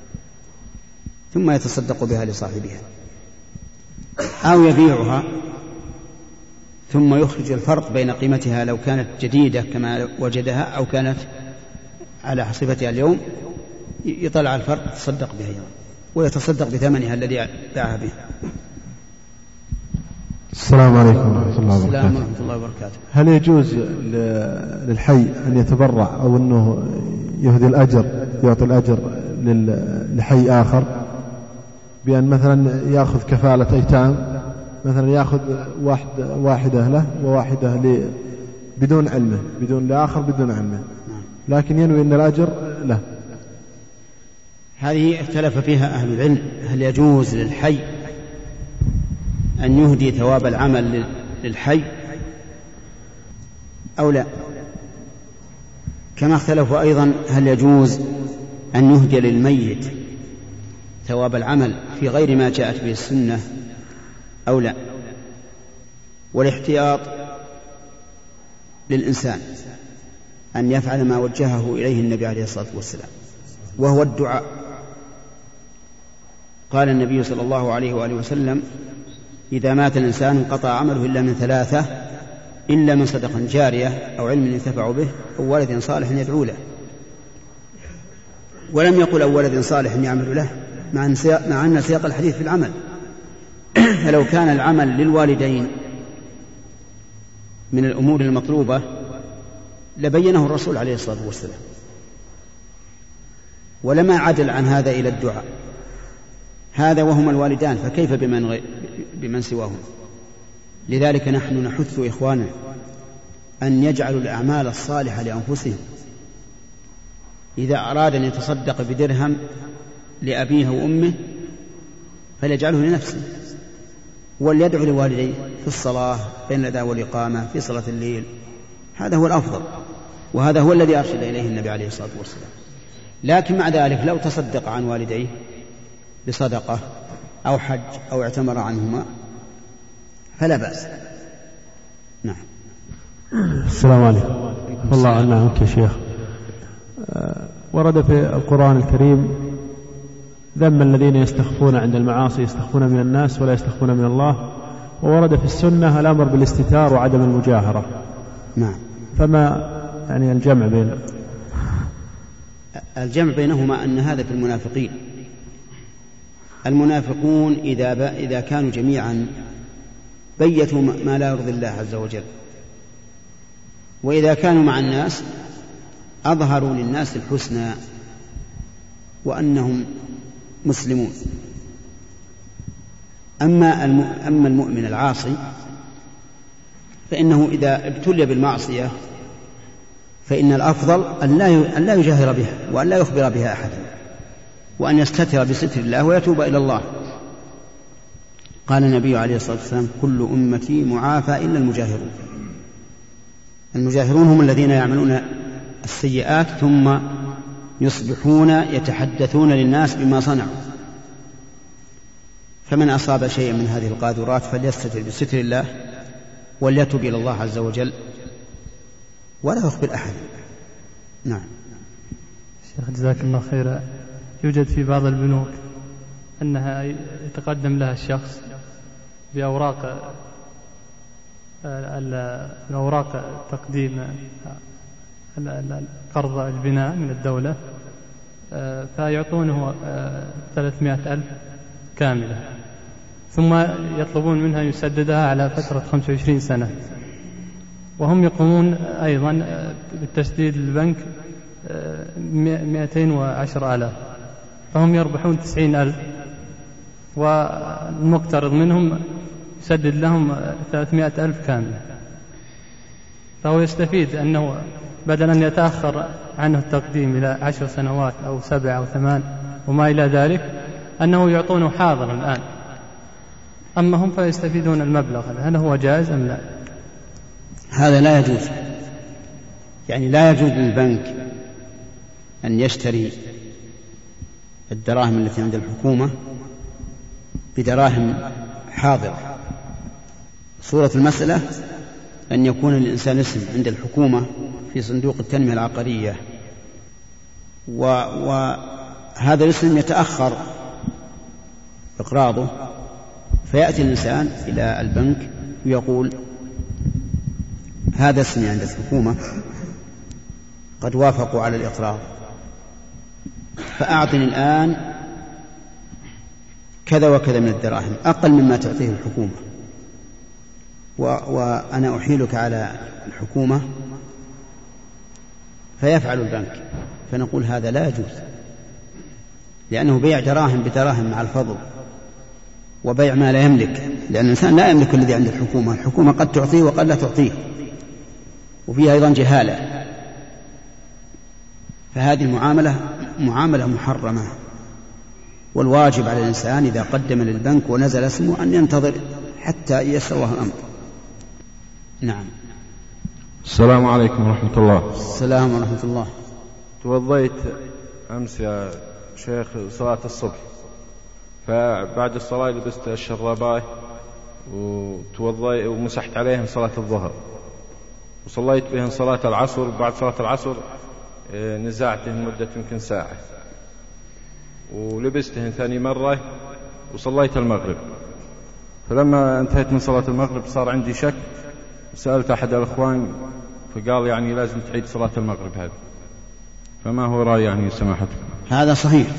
ثم يتصدق بها لصاحبها، أو يبيعها ثم يخرج الفرق بين قيمتها لو كانت جديدة كما وجدها أو كانت على صفتها اليوم، يطلع الفرق يتصدق بها ويتصدق بثمنها الذي باعها به. السلام عليكم ورحمة الله وبركاته. السلام ورحمة الله وبركاته. هل يجوز للحي أن يتبرع أو أنه يهدي الأجر، يعطي الأجر لحي آخر، بأن مثلا يأخذ كفالة أيتام، مثلا يأخذ واحدة له وواحدة بدون علمه، بدون لآخر بدون علمه، لكن ينوي أن الأجر له؟ هذه اختلف فيها أهل العلم، هل يجوز للحي أن يهدي ثواب العمل للحي أو لا، كما اختلفوا أيضا هل يجوز أن يهدي للميت ثواب العمل في غير ما جاءت به السنة أو لا. والاحتياط للإنسان أن يفعل ما وجهه إليه النبي عليه الصلاة والسلام، وهو الدعاء. قال النبي صلى الله عليه وآله وسلم إذا مات الإنسان انقطع عمله إلا من 3، إلا من صدقة جارية أو علم ينتفع به أو ولد صالح يدعو له، ولم يقل أو ولد صالح يعمل له، مع أن سياق الحديث في العمل. فلو كان العمل للوالدين من الأمور المطلوبة لبينه الرسول عليه الصلاة والسلام، ولما عدل عن هذا إلى الدعاء، هذا وهم الوالدان، فكيف بمن سواهم؟ لذلك نحن نحث إخواننا أن يجعلوا الأعمال الصالحة لأنفسهم. إذا أراد أن يتصدق بدرهم لأبيه وأمه فليجعله لنفسه، وليدعو لوالديه في الصلاة بين الأذان والإقامة في صلاة الليل، هذا هو الأفضل، وهذا هو الذي أرشد إليه النبي عليه الصلاة والسلام. لكن مع ذلك لو تصدق عن والديه بصدقة أو حج أو اعتمر عنهما فلا بأس. نعم. السلام عليكم. الله عنه عنك يا شيخ. ورد في القرآن الكريم ذم الذين يستخفون عند المعاصي، يستخفون من الناس ولا يستخفون من الله، وورد في السنة الأمر بالاستتار وعدم المجاهرة. نعم. فما الجمع بين الجمع بينهما أن هذا في المنافقين المنافقون إذا كانوا جميعا بيتوا ما لا يرضي الله عز وجل، وإذا كانوا مع الناس أظهروا للناس الحسنى وأنهم مسلمون. أما المؤمن العاصي فإنه إذا ابتلي بالمعصية فإن الأفضل أن لا يجاهر بها وأن لا يخبر بها أحدا، وأن يستتر بستر الله ويتوب إلى الله. قال النبي عليه الصلاة والسلام: كل أمتي معافى إلا المجاهرون. المجاهرون هم الذين يعملون السيئات ثم يصبحون يتحدثون للناس بما صنعوا. فمن أصاب شيئا من هذه القاذورات فليستتر بستر الله وليتوب إلى الله عز وجل ولا يخبر أحد. نعم. شيخ جزاك الله خيرا، يوجد في بعض البنوك أنها يتقدم لها الشخص بأوراق تقديم قرض البناء من الدولة، فيعطونه 300,000 كاملة، ثم يطلبون منها يسددها على فترة 25 سنة، وهم يقومون أيضا بالتسديد للبنك 210,000، فهم يربحون 90,000، والمقترض منهم يسدد لهم 300,000 كاملة. فهو يستفيد أنه بدل أن يتأخر عنه التقديم إلى 10 سنوات أو 7 أو 8 وما إلى ذلك، أنه يعطونه حاضر الآن، أما هم فيستفيدون المبلغ. هل هو جائز أم لا؟ هذا لا يجوز، يعني لا يجوز للبنك أن يشتري الدراهم التي عند الحكومة بدراهم حاضرة. صورة المسألة أن يكون الإنسان اسم عند الحكومة في صندوق التنمية العقارية، وهذا الاسم يتأخر إقراضه، فيأتي الإنسان إلى البنك ويقول: هذا اسمي عند الحكومة قد وافقوا على الإقراض، فأعطني الآن كذا وكذا من الدراهم أقل مما تعطيه الحكومة، وأنا أحيلك على الحكومة. فيفعل البنك، فنقول هذا لا يجوز، لأنه بيع دراهم بدراهم مع الفضل، وبيع ما لا يملك، لأن الإنسان لا يملك الذي عند الحكومة. الحكومة قد تعطيه وقد لا تعطيه، وفيها أيضا جهالة. فهذه معاملة محرمة، والواجب على الإنسان إذا قدم للبنك ونزل اسمه أن ينتظر حتى ييسر الله الأمر. نعم. السلام عليكم ورحمة الله. السلام ورحمة الله. توضيت أمس يا شيخ صلاة الصبح، فبعد الصلاة لبست الشراباي ومسحت عليهم صلاة الظهر، وصليت بهم صلاة العصر. بعد صلاة العصر نزعتهم مدة يمكن ساعة، ولبستهم ثاني مرة وصليت المغرب. فلما انتهيت من صلاة المغرب صار عندي شك، سألت أحد الأخوان فقال يعني لازم تعيد صلاة المغرب هذه. فما هو رأي يعني سماحتكم؟ هذا صحيح.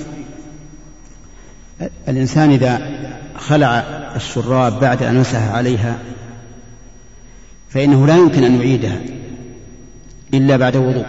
الإنسان إذا خلع الشراب بعد أن مسح عليها فإنه لا يمكن أن يعيدها إلا بعد وضوء،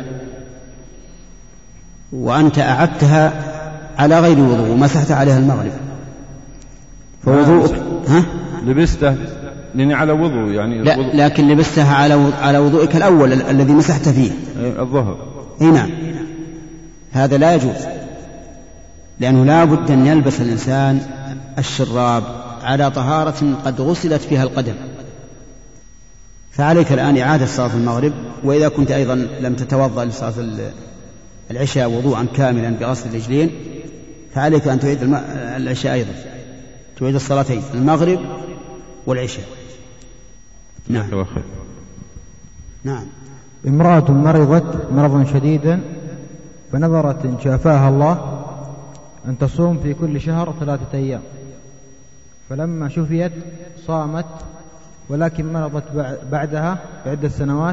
وأنت أعدتها على غير وضوء ومسحت عليها المغرب، فوضوءك لبسته لأني على وضوء يعني لا، لكن لبستها على وضوءك الأول الذي مسحت فيه الظهر. نعم. هذا لا يجوز، لأنه لا بد أن يلبس الإنسان الشراب على طهارة قد غسلت فيها القدم. فعليك الآن إعادة صلاة المغرب، وإذا كنت أيضا لم تتوضأ لصلاة العشاء وضوءا كاملا بغسل الرجلين فعليك أن تعيد العشاء أيضا، تعيد الصلاتين المغرب والعشاء. نعم. نعم. امرأة مرضت مرضا شديدا فنظرت إن شافاها الله أن تصوم في كل شهر 3 أيام، فلما شفيت صامت، ولكن مرضت بعدها بعدة سنوات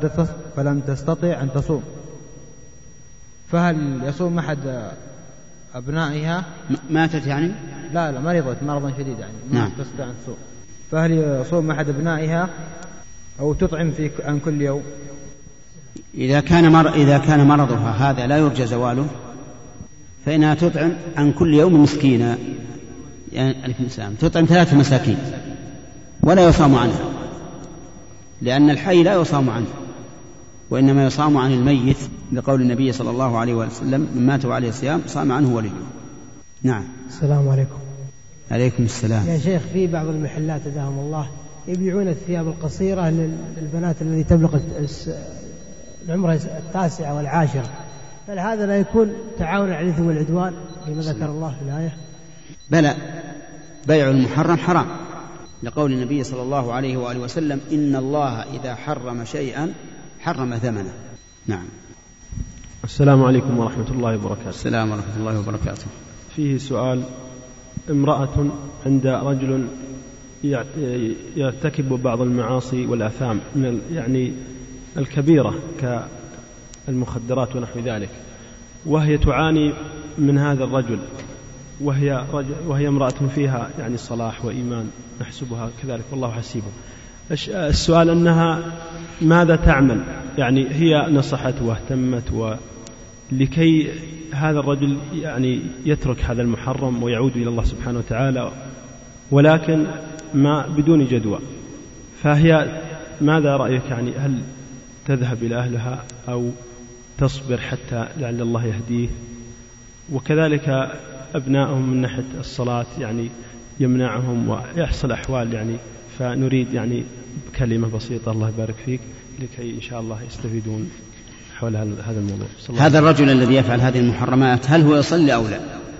فلم تستطع أن تصوم، فهل يصوم أحد أبنائها ماتت يعني؟ لا مرضت مرضا شديدا يعني نعم. تستطيع أن تصوم، فهل يصوم أحد أبنائها أو تطعم عن كل يوم؟ إذا كان مرضها هذا لا يرجى زواله فإنها تطعم عن كل يوم مسكينا، يعني عليكم السلام، تطعم 3 مساكين ولا يصام عنها، لأن الحي لا يصام عنه وإنما يصام عن الميت، لقول النبي صلى الله عليه وسلم: من مات وعليه الصيام صام عنه وليه. نعم. السلام عليكم. عليكم السلام. يا شيخ، في بعض المحلات هداهم الله يبيعون الثياب القصيرة للبنات الذي تبلغ العمر 9 و10، هل هذا لا يكون تعاون على الإثم والعدوان فيما ذكر الله في الآية؟ بلى، بيع المحرم حرام، لقول النبي صلى الله عليه وآله وسلم: إن الله إذا حرم شيئا حرم ثمنه. نعم. السلام عليكم ورحمة الله وبركاته. السلام ورحمة الله وبركاته. فيه سؤال: امرأة عند رجل يرتكب بعض المعاصي والآثام من يعني الكبيرة كالمخدرات ونحو ذلك، وهي تعاني من هذا الرجل، وهي امرأة فيها يعني صلاح وإيمان نحسبها كذلك والله حسيبه. السؤال أنها ماذا تعمل؟ يعني هي نصحته واهتمت لكي هذا الرجل يعني يترك هذا المحرم ويعود إلى الله سبحانه وتعالى، ولكن ما بدون جدوى، فهي ماذا رأيك؟ يعني هل تذهب إلى أهلها أو تصبر حتى لعل الله يهديه؟ وكذلك أبنائهم من ناحية الصلاة يعني يمنعهم ويحصل أحوال يعني، فنريد يعني كلمة بسيطة الله يبارك فيك لكي إن شاء الله يستفيدون حول هذا الموضوع. هذا الرجل الذي يفعل هذه المحرمات هل هو يصلي أو لا؟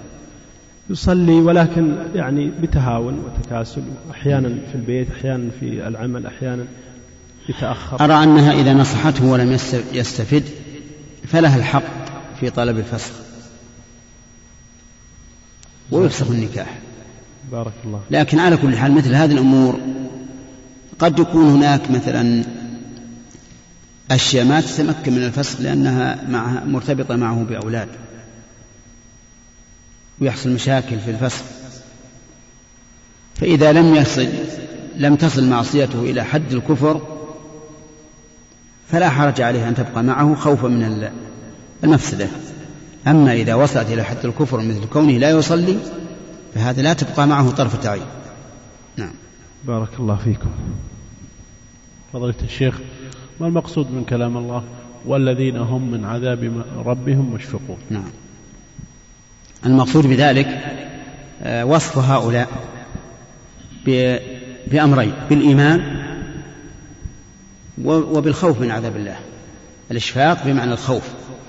يصلي، ولكن يعني بتهاون وتكاسل، أحيانا في البيت، أحيانا في العمل، أحيانا يتأخر. أرى أنها إذا نصحته ولم يستفد فلها الحق في طلب الفسخ ويفسخ النكاح. بارك الله. لكن على كل حال مثل هذه الأمور قد يكون هناك مثلا أشياء ما تتمكن من الفسخ لأنها مرتبطة معه بأولاد، ويحصل مشاكل في الفسخ، فإذا لم تصل معصيته إلى حد الكفر فلا حرج عليه أن تبقى معه خوفا من المفسدة. أما إذا وصلت إلى حد الكفر مثل كونه لا يصلي فهذا لا تبقى معه طرفة عين. نعم. بارك الله فيكم. فضيلة الشيخ، ما المقصود من كلام الله: والذين هم من عذاب ربهم مشفقون؟ نعم. المقصود بذلك وصف هؤلاء بأمرين: بالإيمان وبالخوف من عذاب الله. الإشفاق بمعنى الخوف،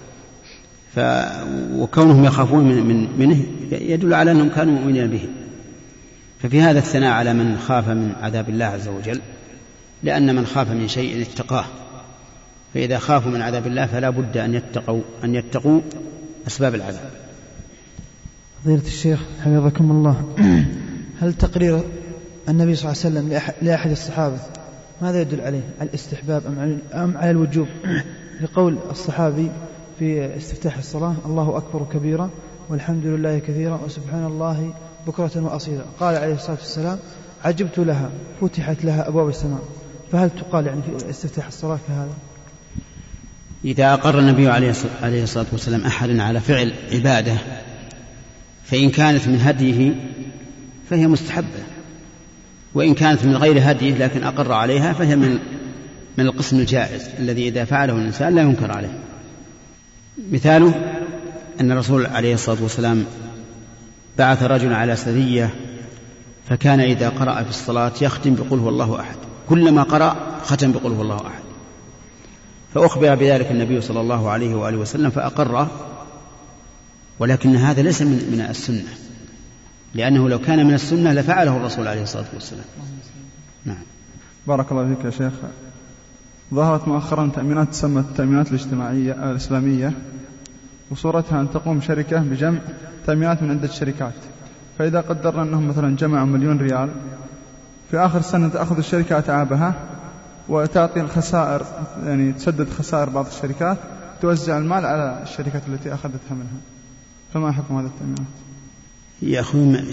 وكونهم يخافون منه يدل على أنهم كانوا مؤمنين به. ففي هذا الثناء على من خاف من عذاب الله عز وجل، لأن من خاف من شيء اتقاه، فإذا خافوا من عذاب الله فلا بد أن يتقوا أسباب العذاب. فضيلة الشيخ حفظكم الله، هل تقرير النبي صلى الله عليه وسلم لأحد الصحابة ماذا يدل عليه؟ الاستحباب أم على الوجوب؟ لقول الصحابي في استفتاح الصلاة: الله أكبر كبيرا والحمد لله كثيرا وسبحان الله بكرة وأصيلا. قال عليه الصلاة والسلام: عجبت لها فتحت لها أبواب السماء. فهل تقال يعني في استفتاح الصلاة كهذا؟ إذا أقر النبي عليه الصلاة والسلام أحد على فعل عبادة فإن كانت من هديه فهي مستحبة، وإن كانت من غير هديه لكن أقر عليها فهي من القسم الجائز الذي إذا فعله الإنسان لا ينكر عليه. مثاله أن الرسول عليه الصلاة والسلام بعث رجلا على سرية، فكان إذا قرأ في الصلاة يختم بقول هو الله أحد، كلما قرأ ختم بقول هو الله أحد، فأخبر بذلك النبي صلى الله عليه وآله وسلم فأقره، ولكن هذا ليس من السنة، لأنه لو كان من السنة لفعله الرسول عليه الصلاة والسلام. نعم. بارك الله فيك يا شيخ. ظهرت مؤخرا تأمينات تسمى التأمينات الاجتماعية الإسلامية، وصورتها أن تقوم شركة بجمع تأمينات من عدة شركات، فإذا قدرنا أنهم مثلا جمعوا 1,000,000 ريال، في آخر السنة تأخذ الشركة أتعابها وتعطي الخسائر، يعني تسدد خسائر بعض الشركات، توزع المال على الشركات التي أخذتها منها. فما حكم هذه التأمينات؟ يأخذون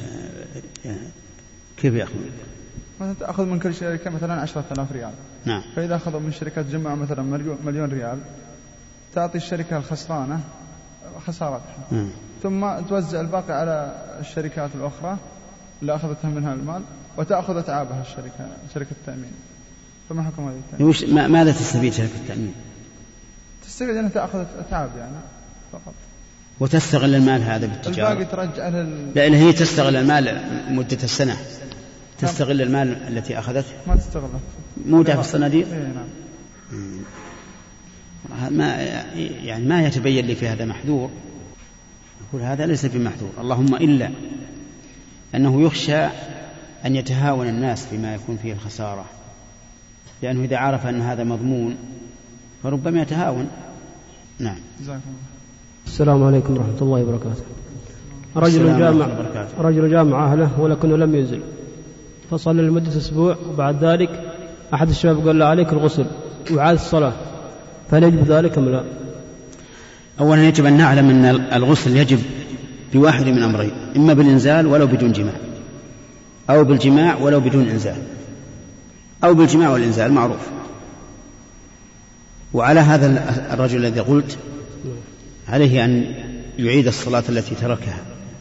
كيف يأخذون؟ مثلا تأخذ من كل شركة مثلا 10,000 ريال. نعم. فإذا أخذوا من شركة جمعوا مثلا مليون ريال، تعطي الشركة الخسرانة خسارتها، ثم توزع الباقي على الشركات الأخرى اللي أخذتها منها المال، وتأخذ أتعابها شركة التأمين. فما حكم هذه التأمين؟ ماذا تستفيد شركة التأمين؟ تستفيد أنها تأخذ أتعاب يعني فقط، وتستغل المال هذا بالتجارة. الباقي ترجع لأن هي تستغل المال مدة السنة، تستغل المال التي أخذته، ما تستغله، مودع في الصناديق. نعم. ما يتبين لي في هذا محذور، أقول هذا ليس في محذور، اللهم إلا أنه يخشى أن يتهاون الناس فيما يكون فيه الخسارة، لأنه إذا عرف أن هذا مضمون فربما يتهاون. نعم. السلام عليكم ورحمة الله وبركاته. رجل جامع أهله ولكنه لم ينزل، فصلى لمدة أسبوع، وبعد ذلك أحد الشباب قال له عليك الغسل وعاد الصلاة، فهل يجب ذلك أم لا؟ أولا يجب أن نعلم أن الغسل يجب بواحد من أمرين، إما بالإنزال ولو بدون جماع، أو بالجماع ولو بدون إنزال، أو بالجماع والإنزال معروف. وعلى هذا الرجل الذي قلت عليه أن يعيد الصلاة التي تركها،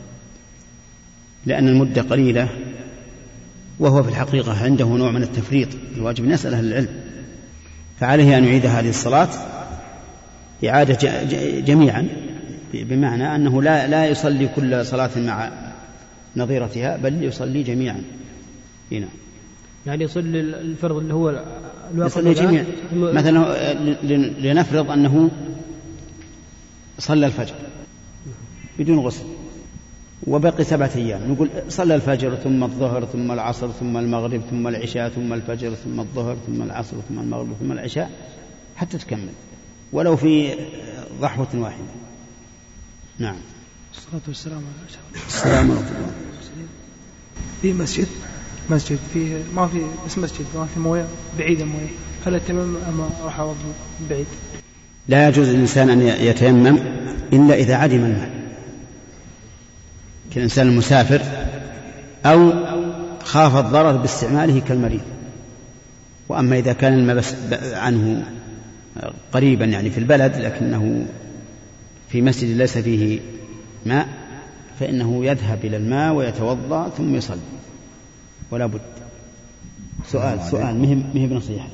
لأن المدة قليلة، وهو في الحقيقة عنده نوع من التفريط، الواجب أن يسأل أهل العلم، فعليه أن يعيد هذه الصلاة إعادة جميعا، بمعنى أنه لا يصلي كل صلاة مع نظيرتها، بل يصلي جميعا. هنا يعني يصلي الفرض اللي هو يصلي جميعا. مثلا لنفرض أنه صلى الفجر بدون غسل وبقي 7 أيام، نقول صلى الفجر ثم الظهر ثم العصر ثم المغرب ثم العشاء ثم الفجر ثم الظهر ثم العصر ثم المغرب ثم العشاء حتى تكمل، ولو في ضحوة واحدة. نعم. الصلاة والسلام على أشرف السلام عليكم. في مسجد فيه ما في بس مسجد ما في مويه، بعيد المويه، هل التيمم أم أروح أوضي بعيد؟ لا يجوز للإنسان أن يتيمم إلا إذا عدم الماء، كالإنسان المسافر أو خاف الضرر باستعماله كالمريض. وأما إذا كان الماء عنه قريبا يعني في البلد لكنه في مسجد ليس فيه ماء، فإنه يذهب إلى الماء ويتوضأ ثم يصلي ولا بد. سؤال مهم بنصيحة.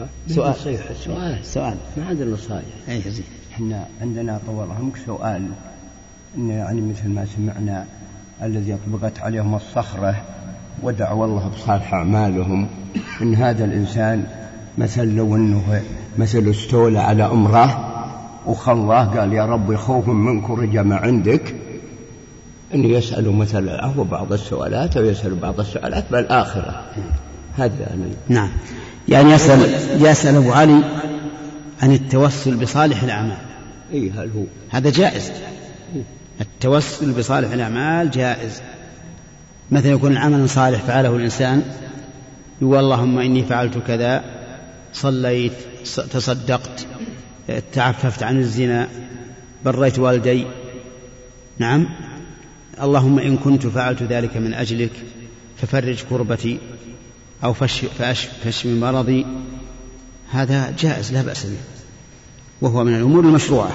سؤال ما عندنا نصائح. احنا عندنا طول عمرك سؤال، إن يعني مثل ما سمعنا الذي أطبقت عليهم الصخرة ودعوا الله بصالح أعمالهم، إن هذا الإنسان مثل لو أنه مثل استولى على أمره وخلاه قال يا رب خوفا منك ورجع ما عندك، أن يسألوا مثل هو بعض السؤالات أو يسألوا بعض السؤالات بالآخرة. هذا يعني. نعم، يعني يسأل أبو علي عن التوسل بصالح الأعمال. هل هو هذا جائز؟ التوسل بصالح الأعمال جائز. مثلا يكون العمل صالح فعله الإنسان، يقول اللهم إني فعلت كذا، صليت، تصدقت، تعففت عن الزنا، بريت والدي. نعم، اللهم إن كنت فعلت ذلك من أجلك ففرج كربتي أو فاشف مرضي. هذا جائز لا بأس به، وهو من الأمور المشروعة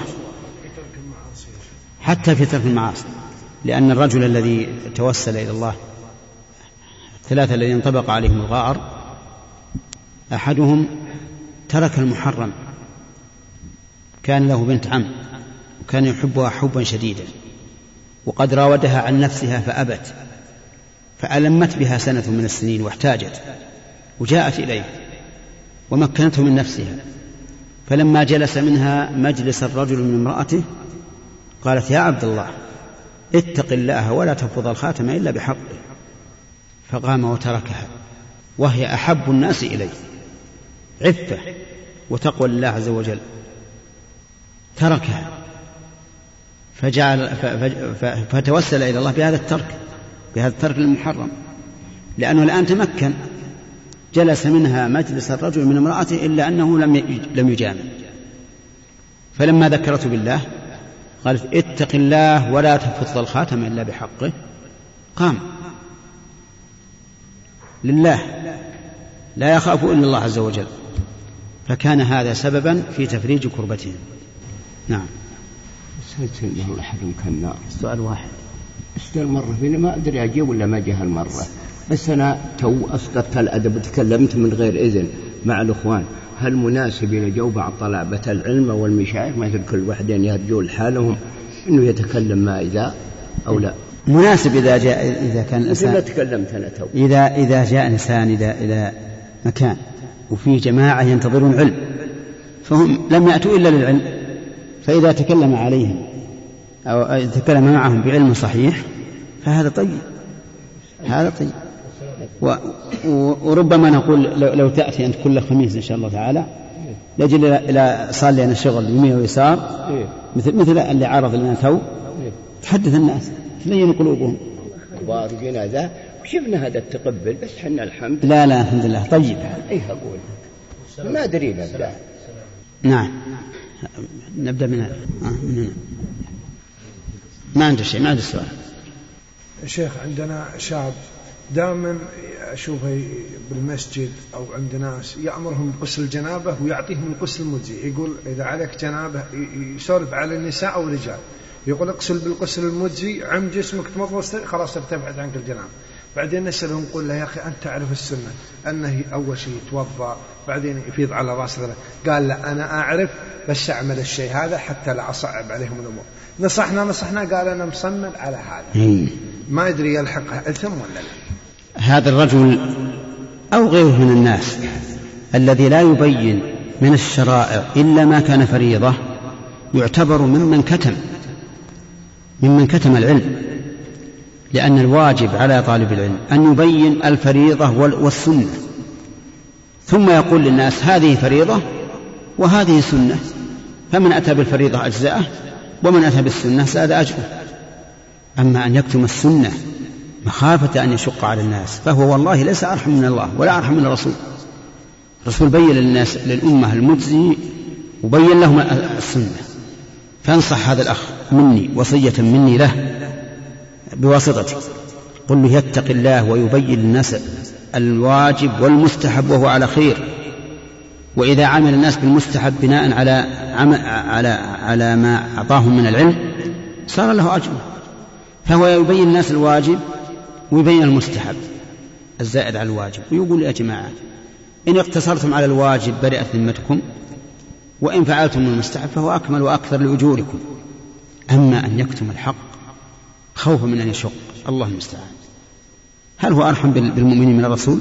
حتى في ترك المعاصي، لأن الرجل الذي توسل إلى الله 3 الذين انطبق عليهم الغائر، أحدهم ترك المحرم، كان له بنت عم وكان يحبها حبا شديدا، وقد راودها عن نفسها فأبت، فألمت بها سنة من السنين واحتاجت، وجاءت إليه ومكنته من نفسها، فلما جلس منها مجلس الرجل من امرأته قالت يا عبد الله اتق الله ولا تفض الخاتم إلا بحقه، فقام وتركها وهي أحب الناس إليه، عفة وتقوى لله عز وجل، تركها فتوسل إلى الله بهذا الترك المحرم، لأنه الآن تمكن، جلس منها مجلس الرجل من امرأته إلا أنه لم يجامع، فلما ذكرته بالله قالت اتق الله ولا تفض الخاتم إلا بحقه، قام لله لا يخاف إلا الله عز وجل، فكان هذا سببا في تفريج كربتهم. نعم. الله أحد كان السؤال واحد استر مرة فينا ما أدري أجيب ولا ما جه المرة، بس أنا تو أسقطت الأدب وتكلمت من غير إذن مع الأخوان. هل مناسب إلى جو بعض طلبة العلم والمشايخ مثل كل واحدين يرجون حالهم إنه يتكلم ما إذا أو لا؟ مناسب إذا كان الإنسان تكلمت أنا تو إذا جاء إنسان إلى مكان وفيه جماعة ينتظرون علم فهم لم يأتوا إلا للعلم، فإذا تكلم عليهم أو تكلم معهم بعلم صحيح فهذا طيب، هذا طيب. وربما نقول لو تأتي أنت كل خميس إن شاء الله تعالى لجل إلى صار لنا شغل يمين ويسار مثل اللي عرض لنا تو، تحدث الناس تلين قلوبهم وارجينا ذا وشفنا هذا التقبل، بس حنا الحمد لا الحمد لله طيب. أيه أقول ما أدري نبدأ. نعم نبدأ من هنا. ما عنده شيء، ما عنده سؤال. شيخ عندنا شاب دائما أشوفه بالمسجد أو عند ناس يأمرهم بغسل الجنابة ويعطيهم الغسل المجزي، يقول إذا عليك جنابة يسولف على النساء أو الرجال، يقول اغسل بالغسل المجزي عم جسمك تمضغ خلاص ارتفعت عنك الجنابة. بعدين نسأله نقول له يا أخي أنت تعرف السنة أنه أول شيء يتوضأ بعدين يفيض على رأسه، قال لا أنا أعرف بس أعمل الشيء هذا حتى لا أصعب عليهم الأمور. نصحنا قال أنا مصمم على هذا، ما أدري يلحق إثم ولا لا. هذا الرجل أو غيره من الناس الذي لا يبين من الشرائع إلا ما كان فريضة يعتبر ممن كتم العلم، لأن الواجب على طالب العلم أن يبين الفريضة والسنة ثم يقول للناس هذه فريضة وهذه سنة، فمن أتى بالفريضة أجزاءه ومن أتى بالسنة زاد أجره. أما أن يكتم السنة مخافة أن يشق على الناس فهو والله ليس أرحم من الله ولا أرحم من الرسول. الرسول بين للناس للأمة المجزي وبين لهم السنة، فانصح هذا الأخ مني وصية مني له بواسطتي، قل له يتق الله ويبين للناس الواجب والمستحب وهو على خير، وإذا عمل الناس بالمستحب بناء على ما أعطاهم من العلم صار له أجر، فهو يبين الناس الواجب ويبين المستحب الزائد على الواجب، ويقول يا جماعة إن اقتصرتم على الواجب برئت ذمتكم وإن فعلتم المستحب فهو أكمل وأكثر لأجوركم. أما أن يكتم الحق خوفا من أن يشق الله المستعان. هل هو أرحم بالمؤمنين من الرسول؟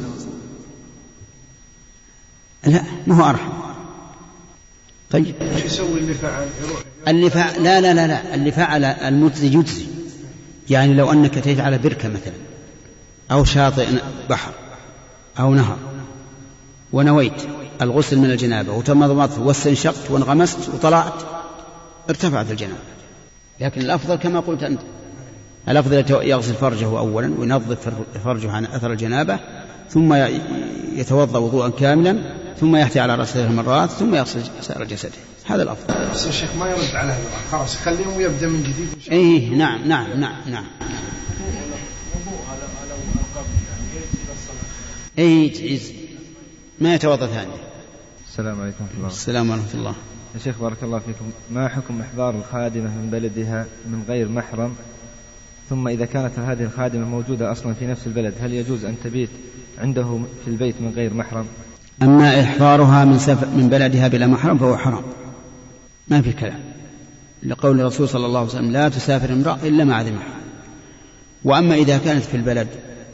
لا ما هو أرحم. طيب ايش يسوي اللي فعل؟ اللي فعل المجزي يجزي. يعني لو أنك أتيت على بركة مثلا أو شاطئ بحر أو نهر ونويت الغسل من الجنابة وتمضمضت واستنشقت وانغمست وطلعت ارتفعت الجنابة، لكن الأفضل كما قلت أنت الأفضل يغسل فرجه أولا وينظف فرجه عن أثر الجنابة ثم يتوضأ وضوءا كاملا ثم يحتي على رأسه 3 مرات ثم يغسل سائر جسده، هذا الأفضل. بس الشيخ ما يرد على هذا، خلاص خليهم ويبدأ من جديد. إيه نعم. إيه ما يتوضأ ثاني. السلام عليكم ورحمة الله. السلام ورحمة الله. يا شيخ بارك الله فيكم، ما حكم إحضار الخادمة من بلدها من غير محرم، ثم إذا كانت هذه الخادمة موجودة أصلا في نفس البلد هل يجوز أن تبيت عنده في البيت من غير محرم؟ أما إحضارها من بلدها بلا محرم فهو حرام، ما في كلام، لقول الرسول صلى الله عليه وسلم لا تسافر امرأة إلا مع ذي محرم. وأما إذا كانت في البلد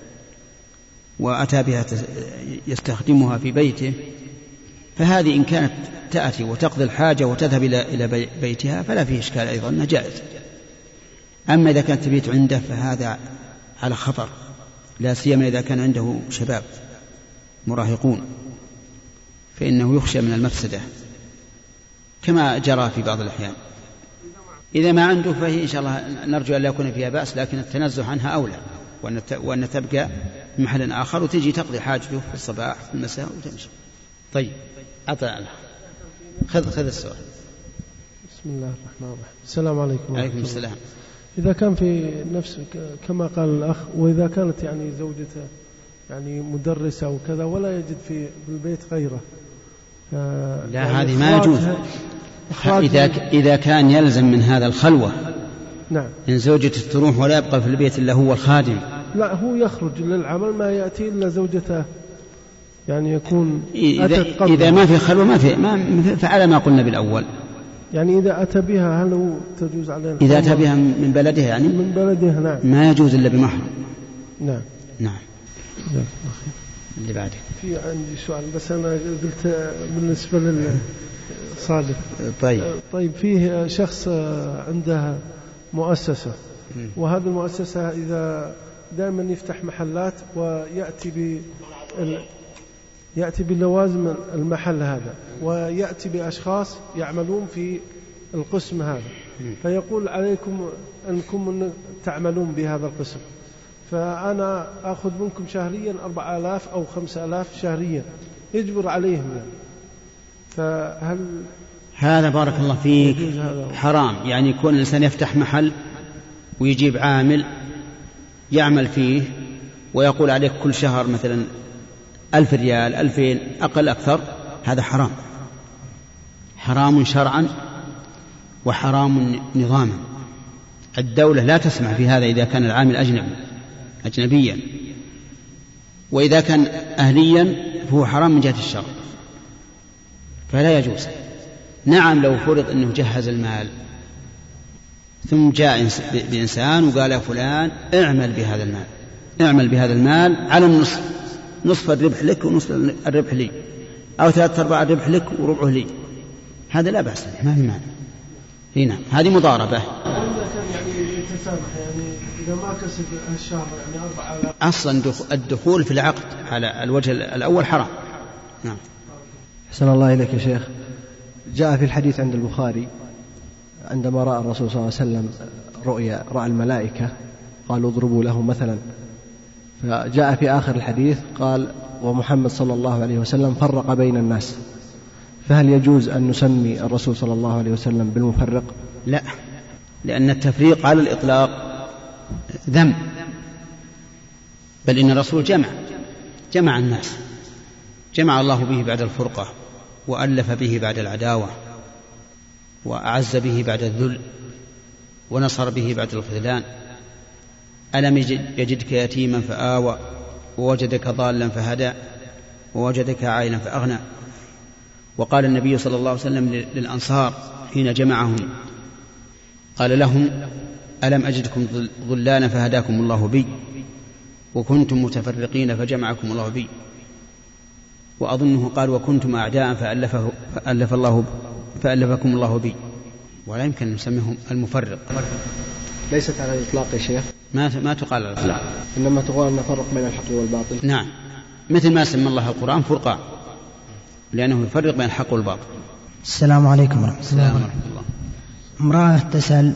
وأتى بها يستخدمها في بيته فهذه إن كانت تأتي وتقضي الحاجة وتذهب إلى بيتها فلا فيه إشكال، أيضا جائز. أما إذا كانت تبيت عنده فهذا على خطر، لا سيما إذا كان عنده شباب مراهقون فإنه يخشى من المفسدة كما جرى في بعض الأحيان. إذا ما عنده فهي إن شاء الله نرجو أن لا يكون فيها بأس، لكن التنزه عنها أولى، وأن تبقى في محل آخر وتجي تقضي حاجته في الصباح في المساء وتمشي. طيب أعطى خذ السؤال. بسم الله الرحمن الرحيم. السلام عليكم. عليكم السلام. إذا كان في نفس كما قال الأخ، وإذا كانت يعني زوجته يعني مدرسة وكذا ولا يجد في البيت غيره، لا يعني هذه ما يجوز. إذا كان يلزم من هذا الخلوة، نعم، إن زوجته تروح ولا يبقى في البيت إلا هو الخادم، لا هو يخرج للعمل ما يأتي إلا زوجته، يعني يكون إذا ما في خلوة ما فعل ما قلنا بالأول. يعني إذا أتى بها هل هو تجوز عليه؟ إذا أتى بها من بلدها، يعني من بلدها، نعم، ما يجوز إلا بمحرم. نعم نعم. اللي بعده. في عندي سؤال بس أنا قلت بالنسبة للصادق. طيب فيه شخص عنده مؤسسة، وهذه المؤسسة إذا دائما يفتح محلات ويأتي يأتي بلوازم المحل هذا، ويأتي بأشخاص يعملون في القسم هذا، فيقول عليكم أنكم تعملون بهذا القسم، فأنا أخذ منكم شهريا 4000 أو 5000 شهريا، يجبر عليهم يعني. فهل هذا بارك الله فيك حرام؟ يعني يكون الإنسان يفتح محل ويجيب عامل يعمل فيه ويقول عليك كل شهر مثلا 1000 ريال 2000 أقل أكثر، هذا حرام، حرام شرعا وحرام نظاما. الدولة لا تسمع في هذا إذا كان العامل أجنبيا، وإذا كان أهليا فهو حرام من جهة الشرع، فلا يجوز. نعم لو فرض أنه جهز المال ثم جاء بإنسان وقال يا فلان اعمل بهذا المال على النصف، نصف الربح لك ونصف الربح لي، أو 3/4 الربح لك وربعه لي، هذا لا بأس به، ما في مانع. هنا هذه مضاربة. يعني يتسامح، يعني إذا ما كسب الشهر يعني 4000. أصلا الدخول في العقد على الوجه الأول حرام. نعم. أحسن الله إليك يا شيخ. جاء في الحديث عند البخاري عندما رأى الرسول صلى الله عليه وسلم رؤيا، رأى الملائكة قالوا اضربوا له مثلا، فجاء في آخر الحديث قال ومحمد صلى الله عليه وسلم فرق بين الناس، فهل يجوز أن نسمي الرسول صلى الله عليه وسلم بالمفرق؟ لا، لأن التفريق على الإطلاق ذنب، بل إن الرسول جمع الناس، جمع الله به بعد الفرقة، وألف به بعد العداوة، وأعز به بعد الذل، ونصر به بعد الخذلان. ألم يجدك يتيما فآوى، ووجدك ضالا فهدى، ووجدك عائلا فأغنى. وقال النبي صلى الله عليه وسلم للأنصار حين جمعهم قال لهم ألم أجدكم ضلالا فهداكم الله بي، وكنتم متفرقين فجمعكم الله بي. وأظنه قال وكنتم أعداء فألفكم الله بي، ولا يمكن أن نسميهم المفرق. ليست على الإطلاق يا شيخ، ما تقال على الإطلاق، إنما تقول أن نفرق بين الحق والباطل. نعم، مثل ما سمى الله القرآن فرقان، لأنه يفرق بين الحق والباطل. السلام عليكم ورحمة الله. امرأة تسأل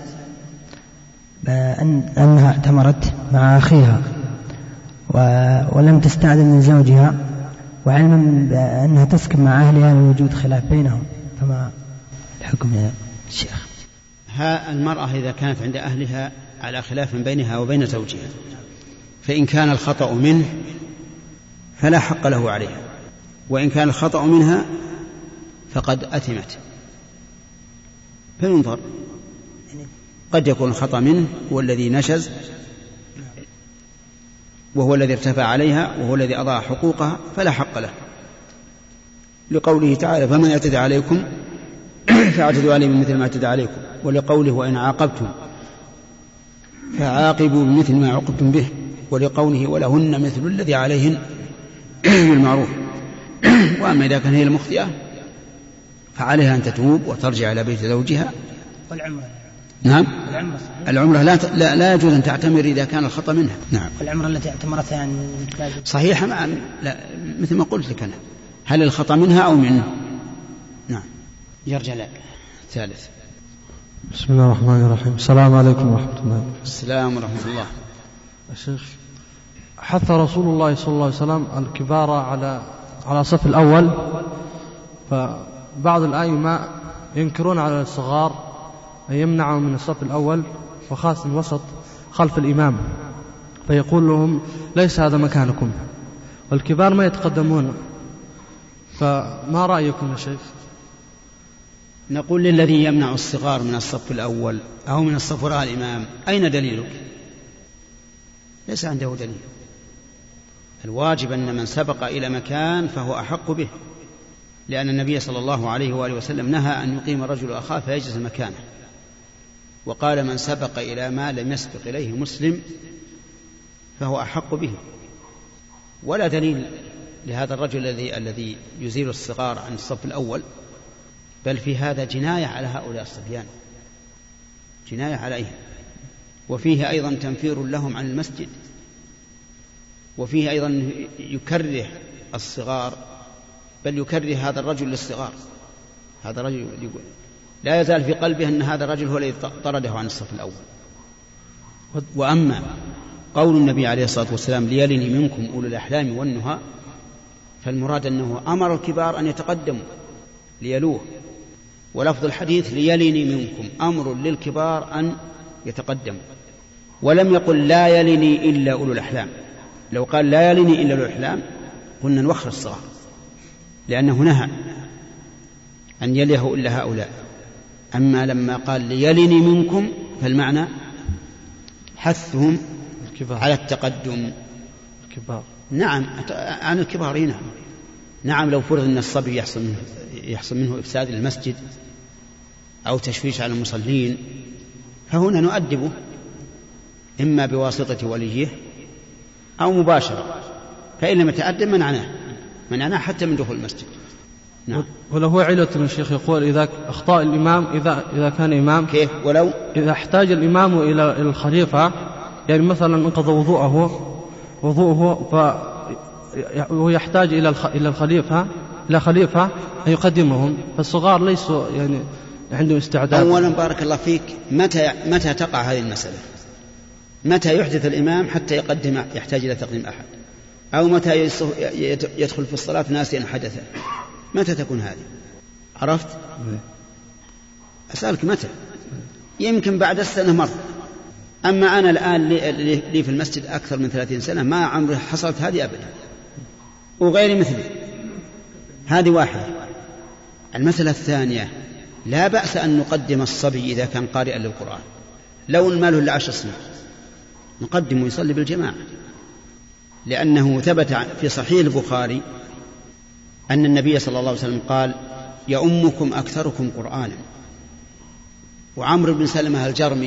أنها اعتمرت مع أخيها ولم تستأذن من زوجها، وعلما بأنها تسكن مع أهلها لوجود خلاف بينهم، فما الحكم يا شيخ؟ المرأة إذا كانت عند أهلها على خلاف بينها وبين زوجها، فإن كان الخطأ منه فلا حق له عليها، وإن كان الخطأ منها فقد أثمت، فينظر. قد يكون الخطأ منه هو الذي نشز، وهو الذي ارتفع عليها، وهو الذي أضاع حقوقها، فلا حق له، لقوله تعالى فمن اعتدى عليكم فاعتدوا عليه بمثل ما اعتدى عليكم، ولقوله وإن عاقبتم فعاقبوا بمثل ما عوقبتم به، ولقوله ولهن مثل الذي عليهن بالمعروف. وأما إذا كان هي المخطئة فعليها أن تتوب وترجع إلى بيت زوجها. والعمرة. نعم، العمرة لا يجوز أن تعتمر إذا كان الخطأ منها. نعم. والعمرة التي اعتمرتها يعني صحيح، لا مثل ما قلت لك أنا، هل الخطأ منها أو منه؟ نعم. يرجع الثالث. بسم الله الرحمن الرحيم. السلام عليكم ورحمة الله. السلام ورحمة الله. الشيخ، حث رسول الله صلى الله عليه وسلم الكبار على الصف الأول، فبعض الأئمة ينكرون على الصغار أن يمنعهم من الصف الأول وخاصة الوسط خلف الإمام، فيقول لهم ليس هذا مكانكم، والكبار ما يتقدمون. فما رأيكم يا شيخ؟ نقول للذي يمنع الصغار من الصف الأول أو من الصف وراء الإمام: أين دليلك؟ ليس عنده دليل. الواجب أن من سبق إلى مكان فهو أحق به، لأن النبي صلى الله عليه وآله وسلم نهى أن يقيم الرجل أخاه فيجلس مكانه، وقال: من سبق إلى ما لم يسبق إليه مسلم فهو أحق به. ولا دليل لهذا الرجل الذي يزيل الصغار عن الصف الأول، بل في هذا جناية على هؤلاء الصبيان، جناية عليهم، وفيه أيضا تنفير لهم عن المسجد، وفيه أيضا يكره الصغار، بل يكره هذا الرجل للصغار. هذا الرجل لا يزال في قلبه أن هذا الرجل هو الذي طرده عن الصف الأول. وأما قول النبي عليه الصلاة والسلام: ليلني منكم أولو الأحلام والنهى، فالمراد أنه أمر الكبار أن يتقدموا ليلوه، ولفظ الحديث: ليلني منكم، أمر للكبار أن يتقدموا، ولم يقل لا يلني إلا أولو الأحلام. لو قال لا يلني إلا أولو الأحلام قلنا نوخر الصغار، لأنه نهى أن يليه إلا هؤلاء. أما لما قال ليلني منكم فالمعنى حثهم على التقدم. الكبار نعم، عن الكبار. نعم لو فرض أن الصبي يحصل منه إفساد المسجد أو تشويش على المصلين، فهنا نؤدبه إما بواسطة وليه أو مباشرة، فإن لم يتأدب منعناه حتى من دخول المسجد. نعم. ولو علة من الشيخ يقول: إذا أخطأ الإمام، إذا كان إمام، كيف؟ ولو إذا احتاج الإمام إلى الخليفة، يعني مثلا انقضى وضوءه ويحتاج إلى الخليفة، إلى خليفة أن يقدمهم، فالصغار ليسوا يعني عندهم استعداد. أولا بارك الله فيك، متى تقع هذه المسألة؟ متى يحدث الإمام حتى يحتاج إلى تقديم أحد؟ أو متى يدخل في الصلاة ناسيا حدثا؟ متى تكون هذه؟ عرفت؟ أسألك متى؟ يمكن بعد السنة مرة. أما أنا الآن لي في المسجد أكثر من 30 سنة ما عمري حصلت هذه أبدا، وغيري مثلي. هذه واحدة. المسألة الثانية: لا بأس أن نقدم الصبي إذا كان قارئا للقرآن، لو الماله إلا 10 سنين نقدم ويصلي بالجماعة، لأنه ثبت في صحيح البخاري أن النبي صلى الله عليه وسلم قال: يؤمكم أكثركم قرآنا. وعمرو بن سلمة الجرمي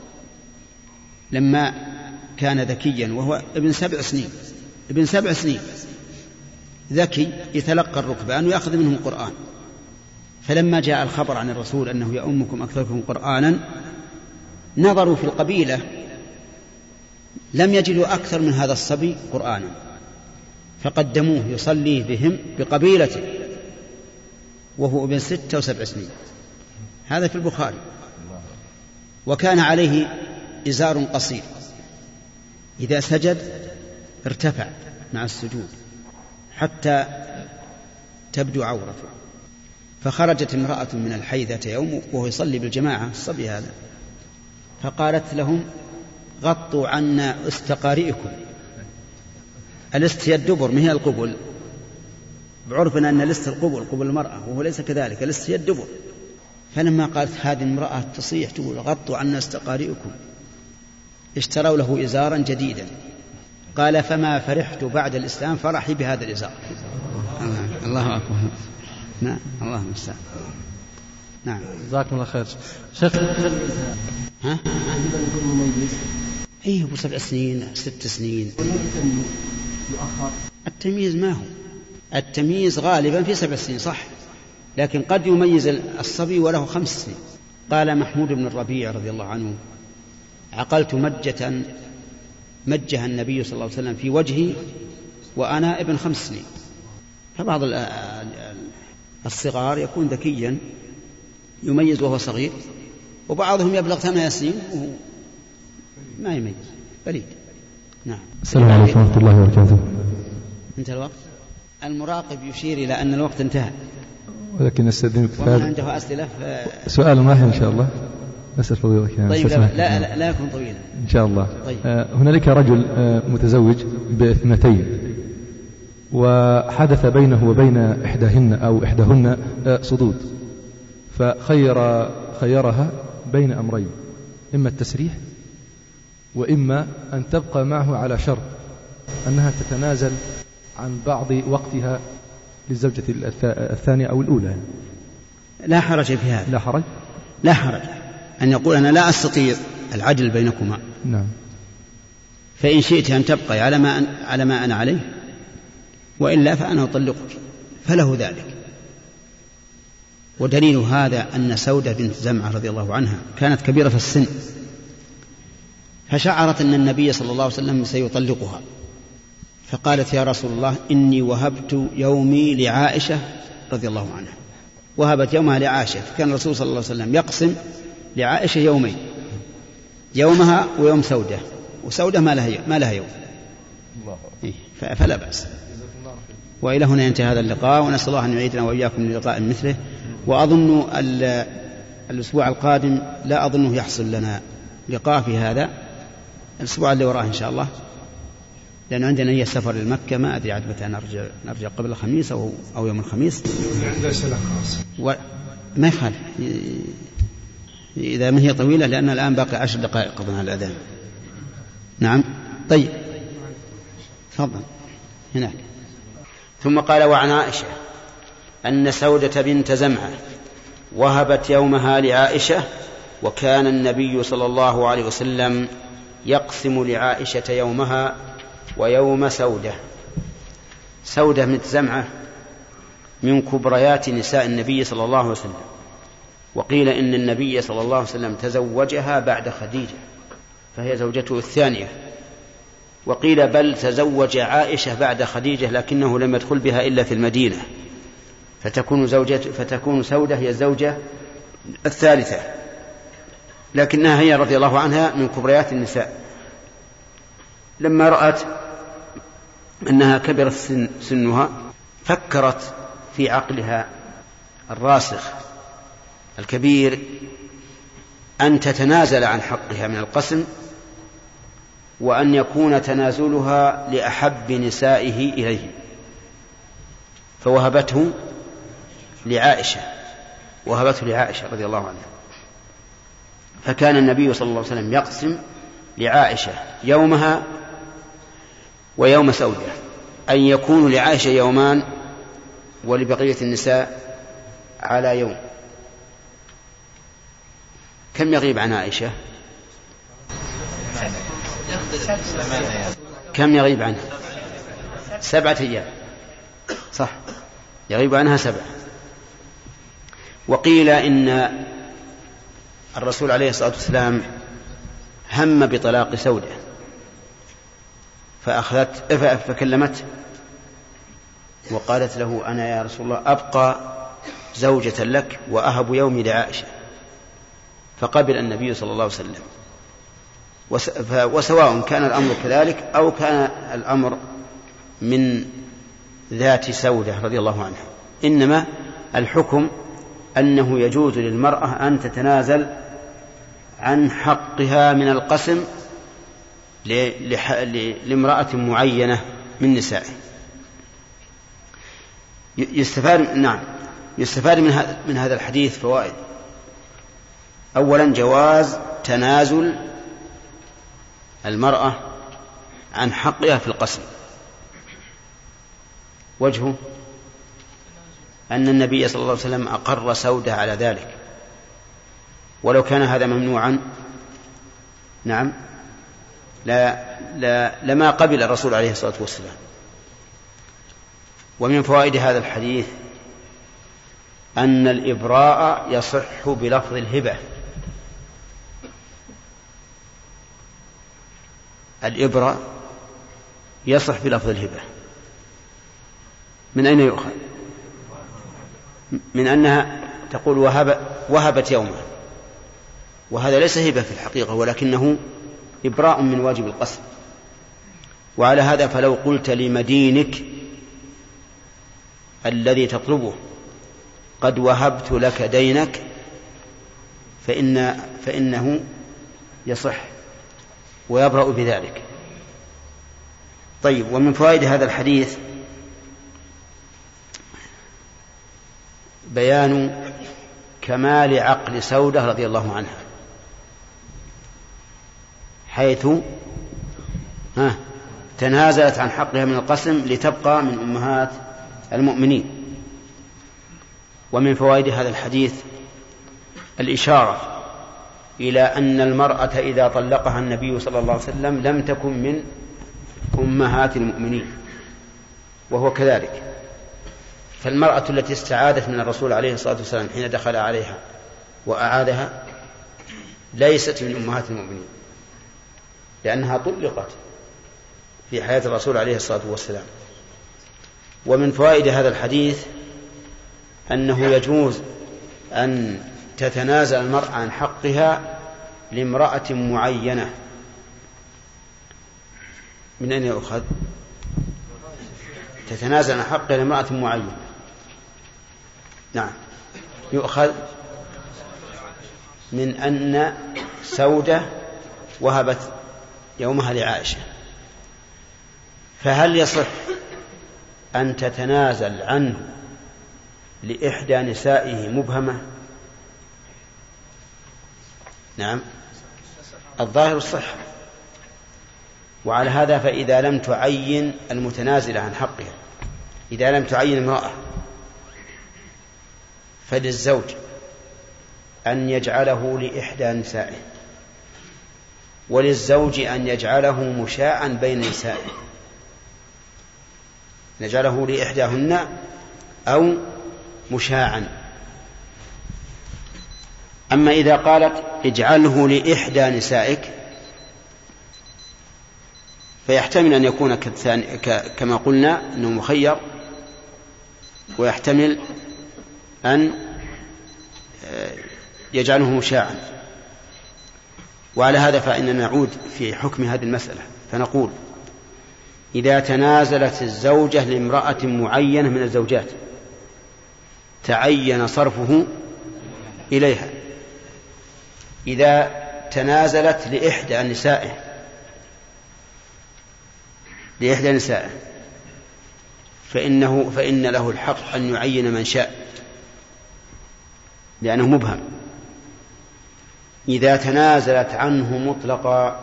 لما كان ذكيا وهو ابن 7 سنين ذكي يتلقى الركبان ويأخذ منهم القرآن، فلما جاء الخبر عن الرسول أنه يؤمكم أكثركم قرآنا نظروا في القبيلة لم يجدوا أكثر من هذا الصبي قرآنا، فقدموه يصلي بهم بقبيلته وهو ابن 6 و7 سنين. هذا في البخاري. وكان عليه إزار قصير، إذا سجد ارتفع مع السجود حتى تبدو عورته. فخرجت امرأة من الحي ذات يوم وهو يصلي بالجماعة الصبي هذا، فقالت لهم: غطوا عنا استقارئكم. الاست هي الدبر، ما هي القبل. بعرفنا أن الاست القبل، قبل المرأة، وهو ليس كذلك، الاست هي الدبر. فلما قالت هذه المرأة تصيح تقول: غطوا عنا استقارئكم، اشتروا له إزارا جديدا. قال: فما فرحت بعد الإسلام فرحي بهذا الإزار. الله أكبر. نعم، الله المستعان. نعم، جزاكم الله خير. شيخ ها؟ أيه، أبو 7 سنين 6 سنين. التمييز ما هو التمييز غالبا في 7 سنين صح، لكن قد يميز الصبي وله 5 سنين. قال محمود بن الربيع رضي الله عنه: عقلت مجها النبي صلى الله عليه وسلم في وجهي وأنا ابن 5 سنين. فبعض الصغار يكون ذكيا يميز وهو صغير، وبعضهم يبلغ 8 سنين وهو ما يميز، بليد. نعم. السلام عليكم ورحمة الله وبركاته. انتهى الوقت. المراقب يشير إلى أن الوقت انتهى، ولكن نستأذنك وما عنده أسئلة سؤال واحد إن شاء الله. أسأل فضيلتك. طيب لا يكون طويلا إن شاء الله. طيب. هنالك رجل متزوج باثنتين، وحدث بينه وبين إحداهن صدود، فخيرها بين أمرين: إما التسريح وإما أن تبقى معه على شرط أنها تتنازل عن بعض وقتها للزوجة الثانية أو الأولى. لا حرج في هذا. لا حرج. لا حرج أن يقول أنا لا أستطيع العدل بينكما. نعم. فإن شئت أن تبقى على ما أنا عليه، وإلا فأنا أطلقك، فله ذلك. ودليل هذا أن سودة بنت زمعة رضي الله عنها كانت كبيرة في السن، فشعرت أن النبي صلى الله عليه وسلم سيطلقها، فقالت: يا رسول الله، إني وهبت يومي لعائشة رضي الله عنها. وهبت يومها لعائشة، فكان الرسول صلى الله عليه وسلم يقسم لعائشة يومين، يومها ويوم سودة، وسودة ما لها يوم، فلا بأس. وإلى هنا ينتهي هذا اللقاء، ونسأل الله أن يعيدنا وإياكم للقاء مثله. وأظن الأسبوع القادم لا أظنه يحصل لنا لقاء في هذا الأسبوع اللي وراه إن شاء الله، لأن عندنا هي السفر لمكة، ما أدري عاد متى نرجع قبل الخميس أو يوم الخميس. ما يخالف إذا ما هي طويلة، لأن الآن باقي 10 دقائق قبل الأذان. نعم. طيب تفضل هناك. ثم قال: وعن عائشة أن سودة بنت زمعة وهبت يومها لعائشة، وكان النبي صلى الله عليه وسلم يقسم لعائشة يومها ويوم سودة. سودة بنت زمعة من كبريات نساء النبي صلى الله عليه وسلم، وقيل إن النبي صلى الله عليه وسلم تزوجها بعد خديجة فهي زوجته الثانية، وقيل بل تزوج عائشة بعد خديجة لكنه لم يدخل بها إلا في المدينة، فتكون سودة هي الزوجة الثالثة، لكنها هي رضي الله عنها من كبريات النساء. لما رأت أنها كبرت سنها فكرت في عقلها الراسخ الكبير أن تتنازل عن حقها من القسم، وأن يكون تنازلها لأحب نسائه إليه، فوهبته لعائشة رضي الله عنها. فكان النبي صلى الله عليه وسلم يقسم لعائشة يومها ويوم سودة، أن يكون لعائشة يومان ولبقية النساء على يوم. كم يغيب عن عائشة؟ كم يغيب عنها؟ 7 أيام، صح، يغيب عنها 7. وقيل إن الرسول عليه الصلاة والسلام هم بطلاق سودة فكلمت وقالت له: أنا يا رسول الله أبقى زوجة لك وأهب يومي لعائشة. فقبل النبي صلى الله عليه وسلم. وسواء كان الأمر كذلك أو كان الأمر من ذات سودة رضي الله عنها، إنما الحكم أنه يجوز للمرأة أن تتنازل عن حقها من القسم لامرأة معينة من نسائه. يستفاد من هذا الحديث فوائد. أولا جواز تنازل المرأة عن حقها في القسم. وجهه أن النبي صلى الله عليه وسلم أقر سودة على ذلك، ولو كان هذا ممنوعا لما قبل الرسول عليه الصلاة والسلام. ومن فوائد هذا الحديث أن الإبراء يصح بلفظ الهبة. الإبراء يصح بلفظ الهبة. من أين يؤخذ؟ من أنها تقول وهبت يوما، وهذا ليس هبة في الحقيقة، ولكنه إبراء من واجب القسم. وعلى هذا فلو قلت لمدينك الذي تطلبه: قد وهبت لك دينك، فإنه يصح ويبرأ بذلك. طيب، ومن فوائد هذا الحديث بيان كمال عقل سودة رضي الله عنها، حيث تنازلت عن حقها من القسم لتبقى من أمهات المؤمنين. ومن فوائد هذا الحديث الإشارة إلى أن المرأة إذا طلقها النبي صلى الله عليه وسلم لم تكن من أمهات المؤمنين، وهو كذلك. فالمرأة التي استعادت من الرسول عليه الصلاة والسلام حين دخل عليها وأعادها ليست من أمهات المؤمنين، لأنها طلقت في حياة الرسول عليه الصلاة والسلام. ومن فوائد هذا الحديث أنه يجوز أن تتنازل المرأة عن حقها لامرأة معينة. من أين يؤخذ؟ تتنازل عن حقها لامرأة معينة. نعم، يؤخذ من أن سودة وهبت يومها لعائشة، فهل يصح أن تتنازل عنه لإحدى نسائه مبهمة؟ نعم، الظاهر الصحة. وعلى هذا فإذا لم تعين المتنازل عن حقها، إذا لم تعين امرأة، فللزوج أن يجعله لإحدى نسائه، وللزوج أن يجعله مشاعا بين نسائه، نجعله لإحداهن أو مشاعا. أما إذا قالت اجعله لإحدى نسائك، فيحتمل أن يكون كما قلنا أنه مخير، ويحتمل أن يجعله مشاعا. وعلى هذا فإننا نعود في حكم هذه المسألة فنقول: إذا تنازلت الزوجة لامرأة معينة من الزوجات تعين صرفه إليها. إذا تنازلت لإحدى نسائه فإن له الحق أن يعين من شاء لأنه مبهم. إذا تنازلت عنه مطلقا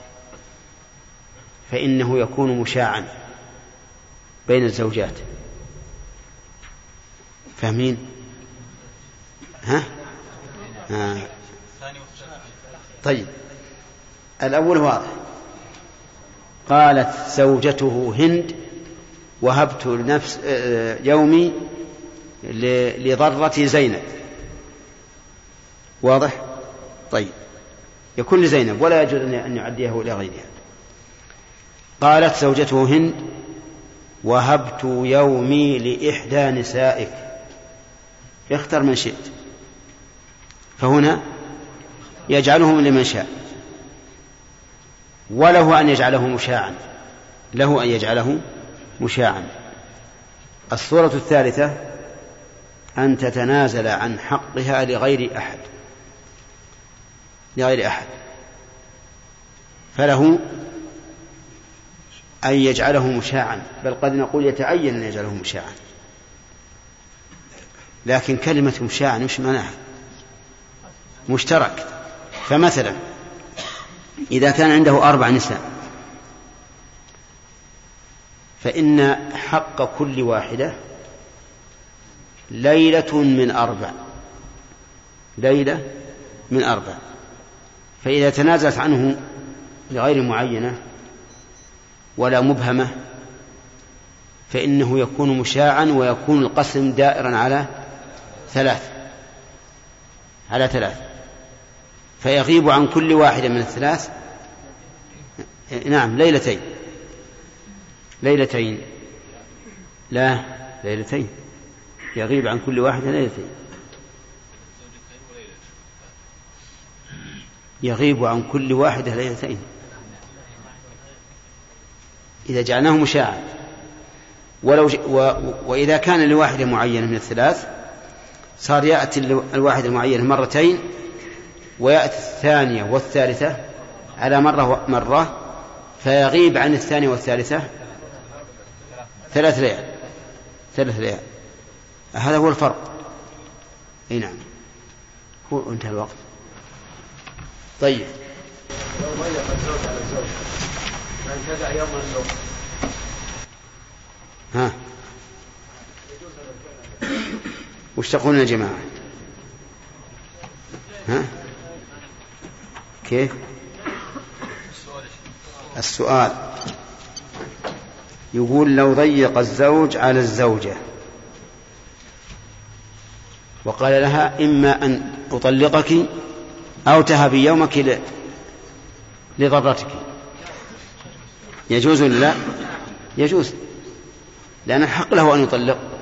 فإنه يكون مشاعا بين الزوجات. فاهمين؟ طيب، الأول واضح. قالت زوجته هند: وهبت نفس يومي لضرة زينب. واضح؟ طيب، يكون لزينب ولا يجوز أن يعديه إلى غيرها. قالت زوجته هند: وهبت يومي لإحدى نسائك. اختر من شئت. فهنا يجعله لمن شاء، وله أن يجعله مشاعا، له أن يجعله مشاعا. الصورة الثالثة أن تتنازل عن حقها لغير أحد، فله أن يجعله مشاعا، بل قد نقول يتعين أن يجعله مشاعا. لكن كلمة مشاعا مش معناها مشترك. فمثلا إذا كان عنده 4 نساء فإن حق كل واحدة ليلة من 4. فإذا تنازلت عنه لغير معينة ولا مبهمة فإنه يكون مشاعا، ويكون القسم دائرا على 3، فيغيب عن كل واحدة من 3 ليلتين. لا، ليلتين. يغيب عن كل واحدة ليلتين. يغيب عن كل واحدة ليلتين إذا جعلناه مشاعا. وإذا كان لواحدة معينة من 3 صار يأتي الواحدة المعينة مرتين ويأتي الثانية والثالثة على مرة فيغيب عن الثانية والثالثة 3 ليال. هذا هو الفرق. نعم. هو انتهى الوقت. طيب لو ضيق الزوج على الزوج من تدع يوم الزوج وش تقولون يا جماعة؟ كيف السؤال؟ يقول لو ضيق الزوج على الزوجة وقال لها إما أن أطلقك أو تهبي يومك لضرتك، يجوز ولا لا؟ يجوز، لأن الحق له أن يطلق.